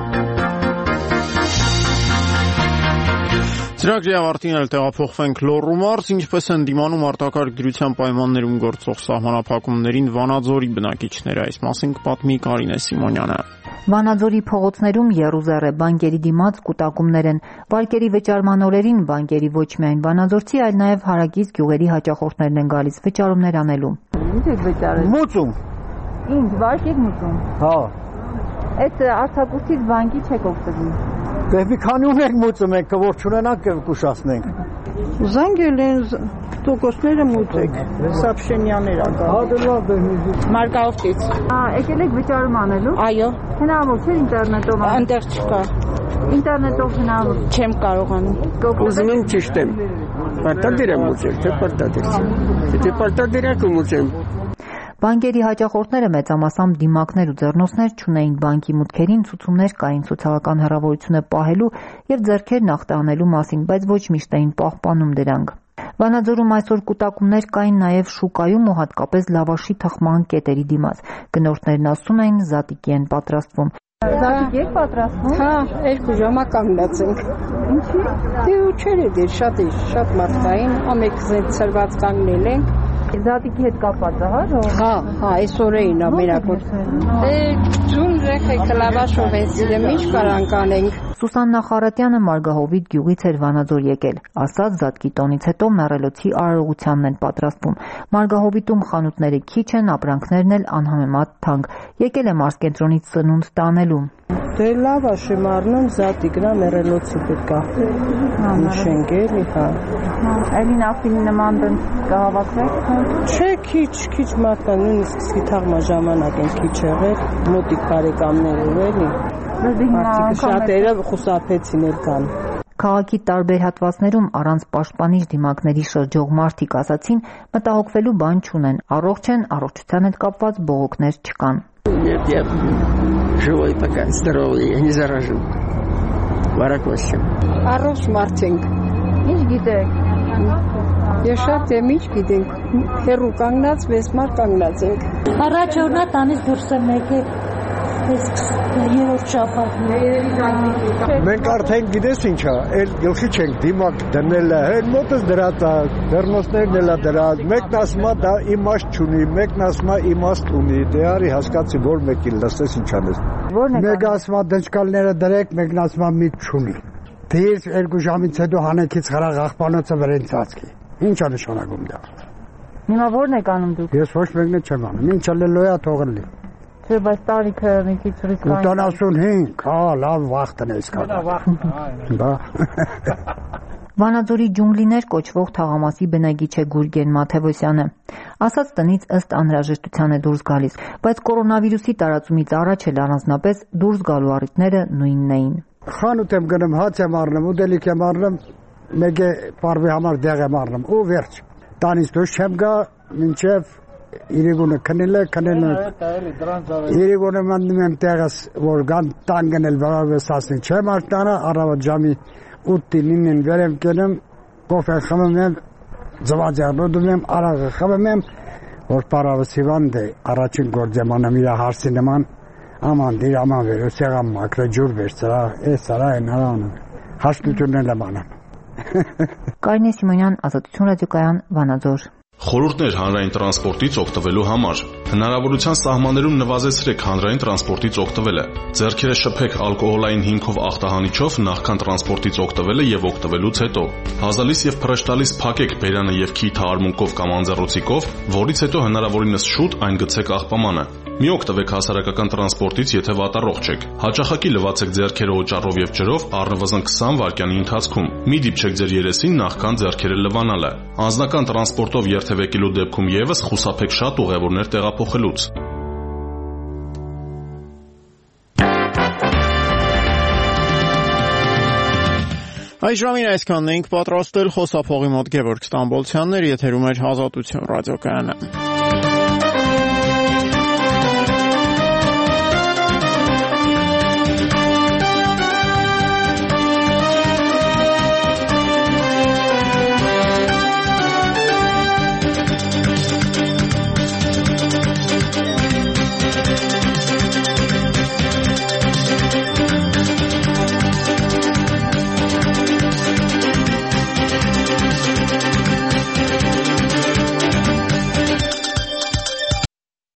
Ծրագրի ավարտին էլ տեղափոխվենք Լոռու մարզ, ինչպես են դիմանում արտակարգ դրության պայմաններում գործող սահմանափակումներին Վանաձորի բնակիչները, այս մասին կպատմի Կարինե Սիմոնյանը։ Վանաձորի փողոցներում եռուզեռ է, բանկերի դիմաց կուտակումներ են, վարկերի վճարման օրերին բանկերի ոչ միայն վանաձորցի, այլ նաև հարակից գյուղերի հաճախորդներն են գալիս վճարումներ անելու։ Ինչ եք վճարել։ Մուծում։ Ինչ, վարկ եք մուծում։ Հա։ Այդ արտակուրցից բանկի չեք օգտվում։ Դե մի քանի ունենք մուծում ենք, որ չունենանք կուշացնենք։ Զանգել են տոկոսները մուծեք, Սապշենյաներ ակա։ Հա դե լավ դե։ Մարգարովտից։ Ա, եկել եք վճարում անելու։ Այո։ Հնարավոր չէ ինտերնետով անել։ Այնտեղ չկա։ Ինտերնետով հնարավոր չեմ կարողանում։ Ուզում եմ ճիշտ եմ։ Պարտադիր եմ մուծել, թե պարտադիր չէ։ Եթե պարտադիր եք մուծեմ։ Բանկերի հաճախորդները մեծամասամբ դիմակներ ու ձեռնոցներ չունեին բանկի մուտքերին, ցուցումներ կային սոցիալական հեռավորությունը պահելու եւ ձեռքերն ախտանելու մասին, բայց ոչ միշտ էին պահպանում դրանք։ Վանաձորում այսօր կուտակումներ կային նաև շուկայում ու հատկապես լավաշի թխման կետերի դիմաց։ Գնորդներն ասում էին զատիկի են պատրաստվում։ Զատիկ եք պատրաստվում։ Հա, երկու ժամ կանգնած ենք։ Ինչի՞։ Դե ու չէ, դե շատ է, շատ մարդկային, ամեկ ծրված կանգնել ենք։ Զատիկի հետ կապված է, հա՞։ Հա, հա, այսօր էին ամենակոտ։ Դե ջուն ռեխեք լավաշով են սիրեմ, ինչ կարանք անենք։ Սուսաննա Խարատյանը Մարգահովիտ գյուղից էր Վանաձոր եկել։ Ասած զատկի տոնից հետո մեռելոցի արարողությանն են պատրաստվում։ Մարգահովիտում խանութները քիչ են, ապրանքներն էլ անհամեմատ թանկ։ Եկել է մարզկենտրոնից ծնունդ տանելու։ Դե լավաշ եմ առնում զատիկնա մեռելոցի պետքա։ Նշենք էլի, հա։ Էլի նավթի նման դեն կհավաքվեք։ Չէ, քիչ, քիչ մարդկան, նույնիսկ սկի թաղմա ժամանակ են քիչ եղել, մոտիկ բարեկամներ էր էլի։ Մարդիկ շատերը խուսափեցին էլ կան։ Քաղաքի տարբեր հատվածներում առանց պաշտպանիչ դիմակների շրջող մարդիկ ասացին, մտահոգվելու բան չունեն, առողջ են, առողջության հետ կապված բողոքներ չկան։ Нет, я живой пока, здоровый, я не заражен. Վարակոսիմ։ Առողջ մարդ ենք։ Ինչ գիտեք։ Ես շատ եմ ինչ գիտենք։ Հերու կանգնած, մեզ մար կանգնած ենք։ Առաջ օրնա տանից դուրս եմ եկել։ Երրորդ շաբաթն է։ Մենք արդեն գիտես ինչա, այլ գլխի չենք դիմակ դնելը, հեն մոտս դրած է, դեռնոցներն էլ է դրած, մեկն ասում է դա իմաստ չունի, մեկն ասում է իմաստ ունի, դե արի հասկացի, որ մեկին լսես ինչ անես։ Մեկը ասում է դնչկալները դրեք, մեկն ասում է միտ չունի։ Դից երկու ժամից հետո հանեկից խրաղ աղբանոցը վրեն ծածկի։ Ինչ է նշանակում դա։ Հիմա ո՞րն եք անում դուք։ Ես ոչ մեկն չեմ անում, ինչ լելոյա թողնի։ Չէ, բայց տարիքը մի քիչ ռիսկային։ ութանասունհինգ, հա, լավ վախտն է սկսա։ Բա։ Վանաձորի ջունգլիներ կոչվող թաղամասի բնակիչ է Գուրգեն Մաթևոսյանը։ Ասած տնից ըստ անհրաժեշտության է դուրս գալիս, բայց կորոնավիրուսի տարածումից առաջ էլ առանձնապես դուրս գալու առիթները նույնն էին։ Խանութ եմ գնում, հաց եմ առնում, ուտելիք եմ առնում, մեկ է պարվի համար դեղ եմ առնում, ու վերջ։ Տանից դուրս չեմ գա, մինչև Իրիգունը քնել է, քնել է։ Իրիգունը մանդում եմ տեղս, որ գան տան գնել վարավես ասնի չեմ արտանը, առավոտ ժամի ութ-ինին վեր եմ կենում, կոֆե խմում եմ, ձվածեղնոդում եմ, արաղը խմում եմ, որ պարավս հիվանդ է, առաջին գործ եմ անում իր հարսի նման, աման դիր, աման վեր, ու սեղամ մակրը ջուր վեր, սրա, ես սրա են արա անում, հաշտությունն եմ անում։ Կարինե Սիմոնյան, Ազատություն ռադիոկայան, Վանաձոր։ Խորհուրդներ հանրային տրանսպորտից օգտվելու համար։ Հնարավորության սահմաններում նվազեցրեք հանրային տրանսպորտից օգտվելը։ Ձեռքերը շփեք ալկոհոլային հիմքով աղտահանիչով նախքան տրանսպորտից օգտվելը եւ օգտվելուց հետո։ Հազալիս եւ փռշտալիս փակեք բերանը եւ քիթը արմունկով կամ անձեռոցիկով, որից հետո հնարավորինս շուտ այն գցեք աղբամանը։ Մի օգտվեք հասարակական տրանսպորտից, եթե վատառողջ եք։ Հաճախակի լվացեք ձեռքերը օճառով եւ ջրով առնվազն քսան վայրկյանի ընթացքում։ Մի դիպչեք ձեր երեսին նախքան ձեռքերը լվանալը։ Անձնական տրանսպորտով երթևեկելու դեպքում եւս խուսափեք շատ ուղևորներ տեղափոխելուց։ Այս ժամին այսքանն էինք պատրաստել, խոսափողի մոտ Գևորգ Ստամբոլցյանն էր, եթերում էր Ազատություն ռադիոկայանը։